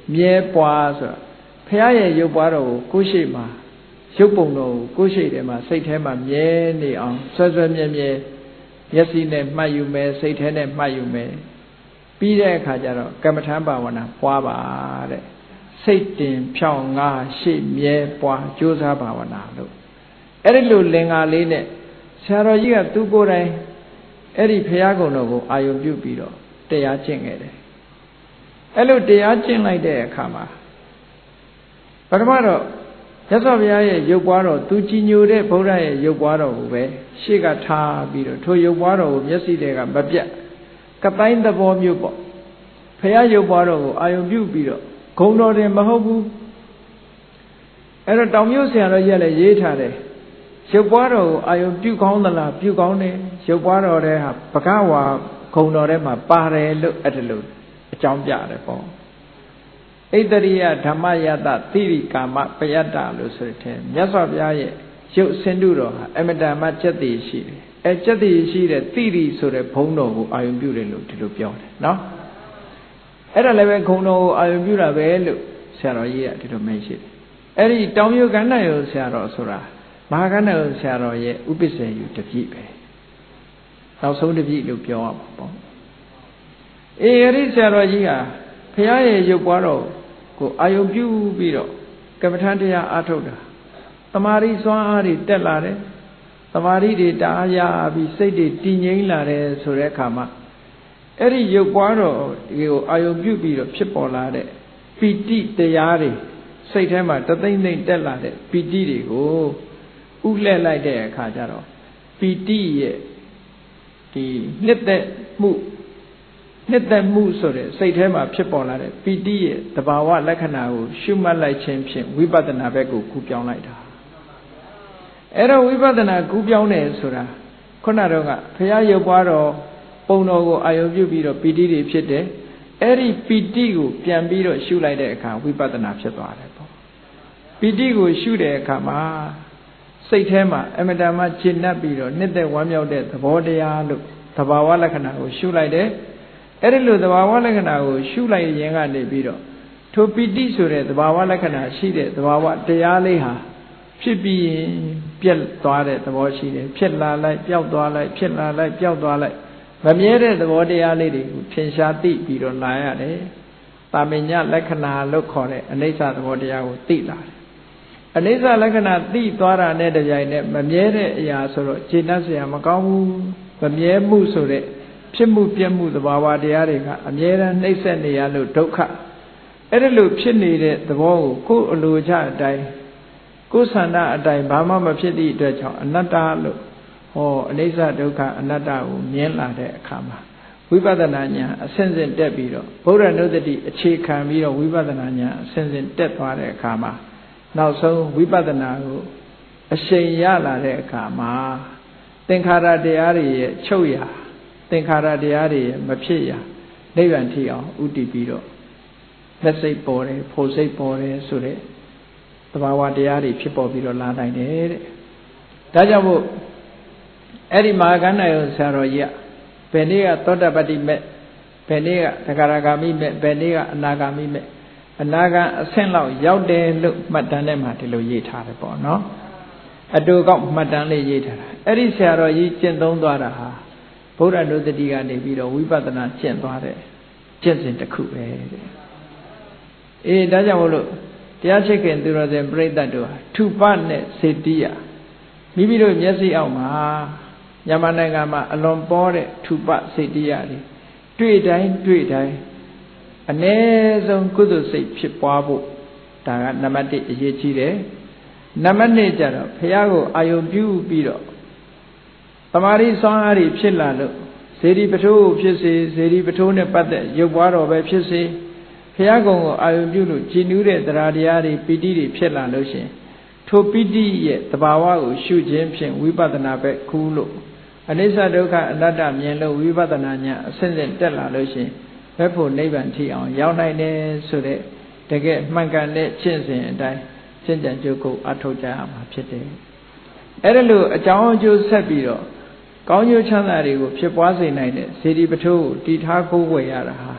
မြဲပွားဆိုဘုရားရဲ့ရုပ်ပွားတော်ကိုကိုယ်ရှိမှာရုပ်ပုံတော်ကိုကိုယ်ရှိတယ်မှာစိတ်ထဲမှာမြဲနေအောင်ဆွဲဆွဲမြဲမြဲမျက်စိနဲ့မှတ်ယူမယ်စိတ်ထဲနဲ့မှတ်ယူမယ်ပြီးတဲ့အခါကျတော့ကမ္မထဘာဝနာပွားပါတဲ့စိတ်တင်ဖြောင်းငါရှေ့မြဲပွားကြိုးစားဘာဝနာလို့အဲ့ဒီလိုလင်္ကာလေးနဲ့ဆရာတော်ကြီးကသူကိုယ်တိုင်အဲ့ဒီဘုရားကုံတော်ကိုအာယုံပြုပြီးတော့တရားကျင့်ခဲ့တယ်အဲ့လိုတရားကျင့်လိုက်တဲ့အခါမှာပထမတော့မြတ်စွာဘုရားရဲ့ရုပ်ပွားတော်သူကြည်ညိုတဲ့ဗုဒ္ဓရဲ့ရုပ်ပွားတော်ကိုပဲရှေ့ကထားပြီးတော့ထိုရုပ်ပွားတော်ကိုမျက်စိတွေကမပြတ်ကတိုင်းသဘောမျိုးပေါ့ဘုရားရုပ်ပွားတော်ကိုအာယုံပြုပြီးတော့ဂုံတော်တယ်မဟုတ်ဘူးအဲ့တော့တောင်မြို့ဆရာတော်ကြီးကလည်းရေးထားတယ်ရုပ်ပွားတော်ကိုအာယုံပြုကောင်းသလားပြုကောင်းတယ်ရုပ်ပွားတော်တဲ့ဟာဘဂဝါဂုံတော်ထဲမှာပါတယ်လို့အဲ့ဒါလို့အကြောင်းပြတယ်ပေါ့ဣတရိယဓမ္မယတသီရိကာမပယတ္တလို့ဆိုတဲ့မြတ်စွာဘုရားရဲ့ရုပ်ဆင်းတုတော်ဟာအမတန်မှကျက်တည်ရှိတယ်အဲကျက်တည်ရှိတဲ့သီရိဆိုတဲ့ဘုံတော်ကိုအာယုံပြုတယ်လို့ဒီလိုပြောတယ်နော်အဲ့ဒါလည်းပဲဂုံတော်ကိုအာယုံပြုတာပဲလို့ဆရာတော်ကြီးကဒီလိုမိတ်ရှိတယ်အဲ့ဒီတောင်မြို့ကန္နယောဆရာတော်ဆိုတာမဟာကန္နယောဆရာတော်ရဲ့ဥပ္ပစ္စေယတပည့်ပဲနောက်ဆုံးတပည့်လို့ပြောရမှာပေါ့အဲ့ဒီဆရာတော်ကြီးဟာဘုရားရဲ့ရုပ်ပွားတော်ကိုအာယုံပြုပြီးတော့ကမ္မထံတရားအားထုတ်တာသမာဓိစွမ်းအားတွေတက်လာတယ်သမာဓိတွေတအားရပြီးစိတ်တွေတည်ငြိမ်လာတယ်ဆိုတဲ့အခါမှာအဲ့ဒီရုပ်ပွားတော်ကိုအာယုံပြုပြီးတော့ဖြစ်ပေါ်လာတဲ့ပီတိတရားတွေစိတ်ထဲမှာတသိမ့်သိမ့်တက်လာတဲ့ပီတိတွေကိုဥလှဲ့လိုက်တဲ့အခါကျတော့ပီတိရဲ့ဒီနှစ်သက်မှုဆိုတဲ့စိတ်ထဲမှာဖြစ်ပေါ်လာတဲ့ပီတိရဲ့တဘာဝလက္ခဏာကိုရှုမှတ်လိုက်ခြင်းဖြင့်ဝိပဿနာဘက်ကိုကူးပြောင်းလိုက်တာအဲ့တော့ဝိပဿနာကူးပြောင်းတယ်ဆိုတာခုနတော့ကဘုရားရုပ်ပွားတော်ပုံတော်ကိုအာယုံပြုပြီးတော့ပီတိတွေဖြစ်တယ်အဲ့ဒီပီတိကိုပြန်ပြီးတော့ရှုလိုက်တဲ့အခါဝိပဿနာဖြစ်သွားတယ်ပေါ့ပီတိကိုရှုတဲ့အခါမှာစိတ်ထဲမှာအမတန်မှရှင်းနှပ်ပြီးတော့နှစ်သက်ဝမ်းမြောက်တဲ့သဘောတရားလို့သဘာဝလက္ခဏာကိုရှုလိုက်တယ်အဲ့ဒီလိုသဘာဝလက္ခဏာကိုရှုလိုက်ရင်ကနေပြီးတော့ထိုပီတိဆိုတဲ့သဘာဝလက္ခဏာရှိတဲ့သဘာဝတရားလေးဟာဖြစ်ပြီးရင်ပြက်သွားတဲ့သဘောရှိတယ်ဖြစ်လာလိုက်ပျောက်သွားလိုက်ဖြစ်လာလိုက်ပျောက်သွားလိုက်မမြဲတဲ့သဘောတရားလေးတွေကိုထင်ရှားသိပြီးတော့လာရတယ်တာမညလက္ခဏာလို့ခေါ်တဲ့အနိစ္စသဘောတရားကိုသိလာတယ်အနိစ္စလက္ခဏာသိသွားတာနဲ့တပြိုင်နက်မမြဲတဲ့အရာဆိုတော့ခြေနှက်เสียမကောင်းဘူးမမြဲမှုဆိုတဲ့ဖြစ်မှုပြက်မှုသဘာဝတရားတွေကအမြဲတမ်းနှိမ့်ဆက်နေရလို့ဒုက္ခအဲ့ဒါလို့ဖြစ်နေတဲ့သဘောကိုကိုယ်အလိုချအတိုင်းကိုယ်ဆန္ဒအတိုင်းဘာမှမဖြစ်သည့်အတွက်ကြောင့်အနတ္တလို့ဟောအနိစ္စဒုက္ခအနတ္တကိုမြင်လာတဲ့အခါမှာဝိပဿနာဉာဏ်အစဉ်စဉ်တက်ပြီးတော့ဗုဒ္ဓနုတ္တိအခြေခံပြီးတော့ဝိပဿနာဉာဏ်အစဉ်စဉ်တက်သွားတဲ့အခါမှာနောက်ဆုံးဝိပဿနာကိုအရှိန်ရလာတဲ့အခါမှာသင်္ခါရတရားတွေရဲ့ချုပ်ရာသင်္ခါရတရားတွေရဲ့မဖြစ်ရာနိဗ္ဗာန်ထိအောင်ဥတည်ပြီးတော့လက်စိတ်ပေါ်တယ်ဖို့စိတ်ပေါ်တယ်ဆိုတဲ့သဘာဝတရားတွေဖြစ်ပေါ်ပြီးတော့လာနိုင်တယ်တဲ့ဒါကြောင့်မို့အဲ့ဒီမဟာကန္နယောဆရာတော်ကြီးကဘယ်နေ့ကသောတပတ္တိမဲ့ဘယ်နေ့ကသဂရဂါမိမဲ့ဘယ်နေ့ကအနာဂါမိမဲ့အနာဂံအဆင့်လောက်ရောက်တယ်လို့မှတ်တမ်းထဲမှာဒီလိုရေးထားတယ်ပေါ့နော်အတူကောက်မှတ်တမ်းလေးရေးထားတာအဲ့ဒီဆရာတော်ကြီးကျင့်သုံးသွားတာဟာဗုဒ္ဓနုတ္တိကနေပြီးတော့ဝိပဿနာကျင့်သွားတဲ့ကျင့်စဉ်တစ်ခုပဲတဲ့အေးဒါကြောင့်မို့လို့တရားချစ်ခင်သူတော်စင်ပြိဿတ်တို့ဟာထုပနဲ့စေတိယမိမိတို့မျက်စိအောက်မှာမြန်မာနိုင်ငံမှာအလွန်ပေါ်တဲ့ထုပစေတိယတွေတွေ့တိုင်းအ ਨੇ ဆုံးကုသိုလ်စိတ်ဖြစ်ပွားဖို့ဒါကနံပါတ်1အရေးကြီးတယ်နံပါတ်2ကျတော့ဘုရားကိုအာယုံပြုပြီးတော့သမာဓိစွမ်းအားတွေဖြစ်လာလို့စေတီပထိုးဖြစ်စေစေတီပထိုးနဲ့ပတ်သက်ရုပ်ပွားတော်ပဲဖြစ်စေဘုရားကုံကိုအာယုံပြုလို့ကြည်နူးတဲ့တရားတရားတွေပီတိတွေဖြစ်လာလို့ရှင်ထိုပီတိရဲ့သဘာဝကိုရှုခြင်းဖြင့်ဝိပဿနာပဲကူးလို့အနိစ္စဒုက္ခအနတ္တမြင်လို့ဝိပဿနာဉာဏ်အစဉ်စဉ်တက်လာလို့ရှင်ဘက်ဖို့နိဗ္ဗာန်ထိအောင်ရောက်နိုင်တယ်ဆိုတဲ့တကယ်မှန်ကန်တဲ့ကျင့်စဉ်အတိုင်းကျင့်ကြံကြိုးကိုအထောက်ကြရမှာဖြစ်တယ်အဲ့ဒါလို့အကြောင်းအကျိုးဆက်ပြီးတော့ကောင်းကျိုးချမ်းသာတွေကိုဖြစ်ပွားစေနိုင်တဲ့စေတီပထိုးကိုတည်ထားကိုးဝယ်ရတာဟာ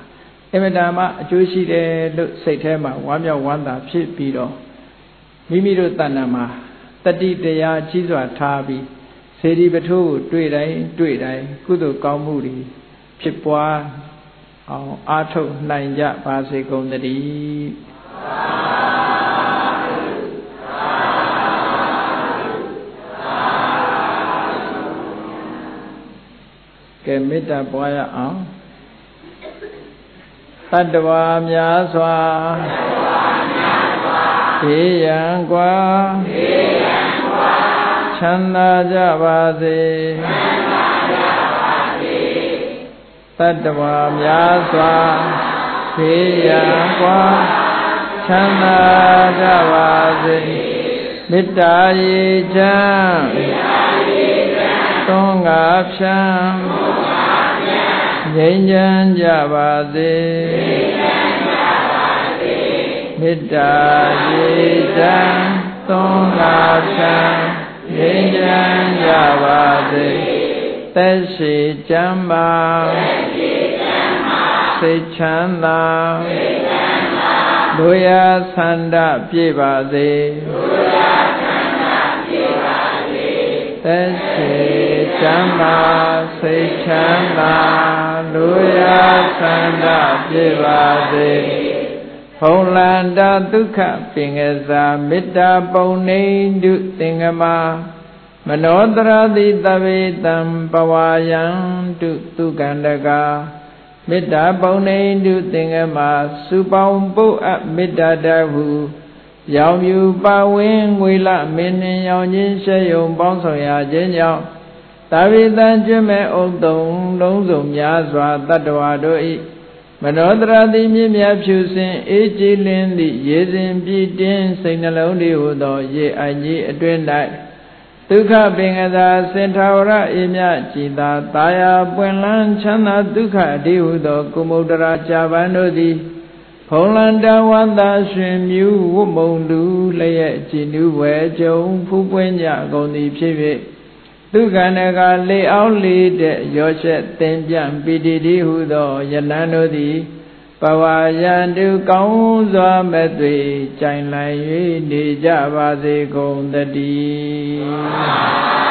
အမတန်မှအကျိုးရှိတယ်လို့စိတ်ထဲမှာဝမ်းမြောက်ဝမ်းသာဖြစ်ပြီးတော့မိမိတို့တဏ္ဍာမှာတတိတရားကြီးစွာထားပြီးစေတီပထိုးကိုတွေ့တိုင်းကုသိုလ်ကောင်းမှုတွေဖြစ်ပွားအောင်အားထုတ်နိုင်ကြပါစေကုန်သတည်းကဲမေတ္တာပွားရအောင်တတ္တဝါများစွာဘေးရန်ကွာချမ်းသာကြပါစေတတ္တဝါများစွာဘေးရန်ကွာချမ်းသာကြပါစေမေတ္တာရေချမ်းသွန်ငါဖြံငြိမ်းချမ်းကြပါစေမေတ္တာရေချမ်းသွန်ငါဖြံငြိမ်းချမ်းကြပါစေသက်ရှိချမ်းသာစိတ်ချမ်းသာလူရဆန္ဒပြည့်ပါစေသက်ရှိချမ်းသာစိတ်ချမ်းသာလူရဆန္ဒပြည့်ပါစေဖုံလန္တာဒုက္ခပင်ကစားမေတ္တာပုံနေတုသင်္ကမမနောတရတိတဗေတံပဝါယံတုသူကန္တကာမေတ္တာပုံနေတုသင်္ကမစုပေါင်းပုတ်အမေတ္တာတဟုရောင်မြူပါဝင်းငွေလမင်းနှင်းရောင်ချင်းရှဲယုံပေါင်းဆောင်ရာခြင်းကြောင့်တဗေတံကျွမ်းမဲ့ဥတုံလုံးစုံများစွာတတ္တဝါတို့၏မနောတရတိမြင့်မြတ်ဖြူစင်အေးကြည်လင်းသည့်ရေစဉ်ပြည့်တင်းစိတ်နှလုံးတည်ဟူသောရေအိုင်ကြီးအတွင်း၌ဒုက္ခပင်ကသာစင်ထာဝရအေမြကြည်သာတာယာပွင့်လန်းချမ်းသာဒုက္ခအတိဟုသောကုမုဒ္ဒရာကြာပန်တို့သည်ဖုံလန္တဝန္တာရှင်မြူဝတ်မုံတူလျက်ကြည်နူးဝဲကြုံဖူးပွင့်ကြကုန်သည်ဖြစ်၍သူကန္နကလေအောင်လေတဲ့ရောရှက်သင်ပြန်ပိတိတိဟုသောယလန်တို့သည်ပဝါယံတုကောင်းစွာမဲ့သွေကြိုင်လိုက်၍နေကြပါစေကုန်တည်း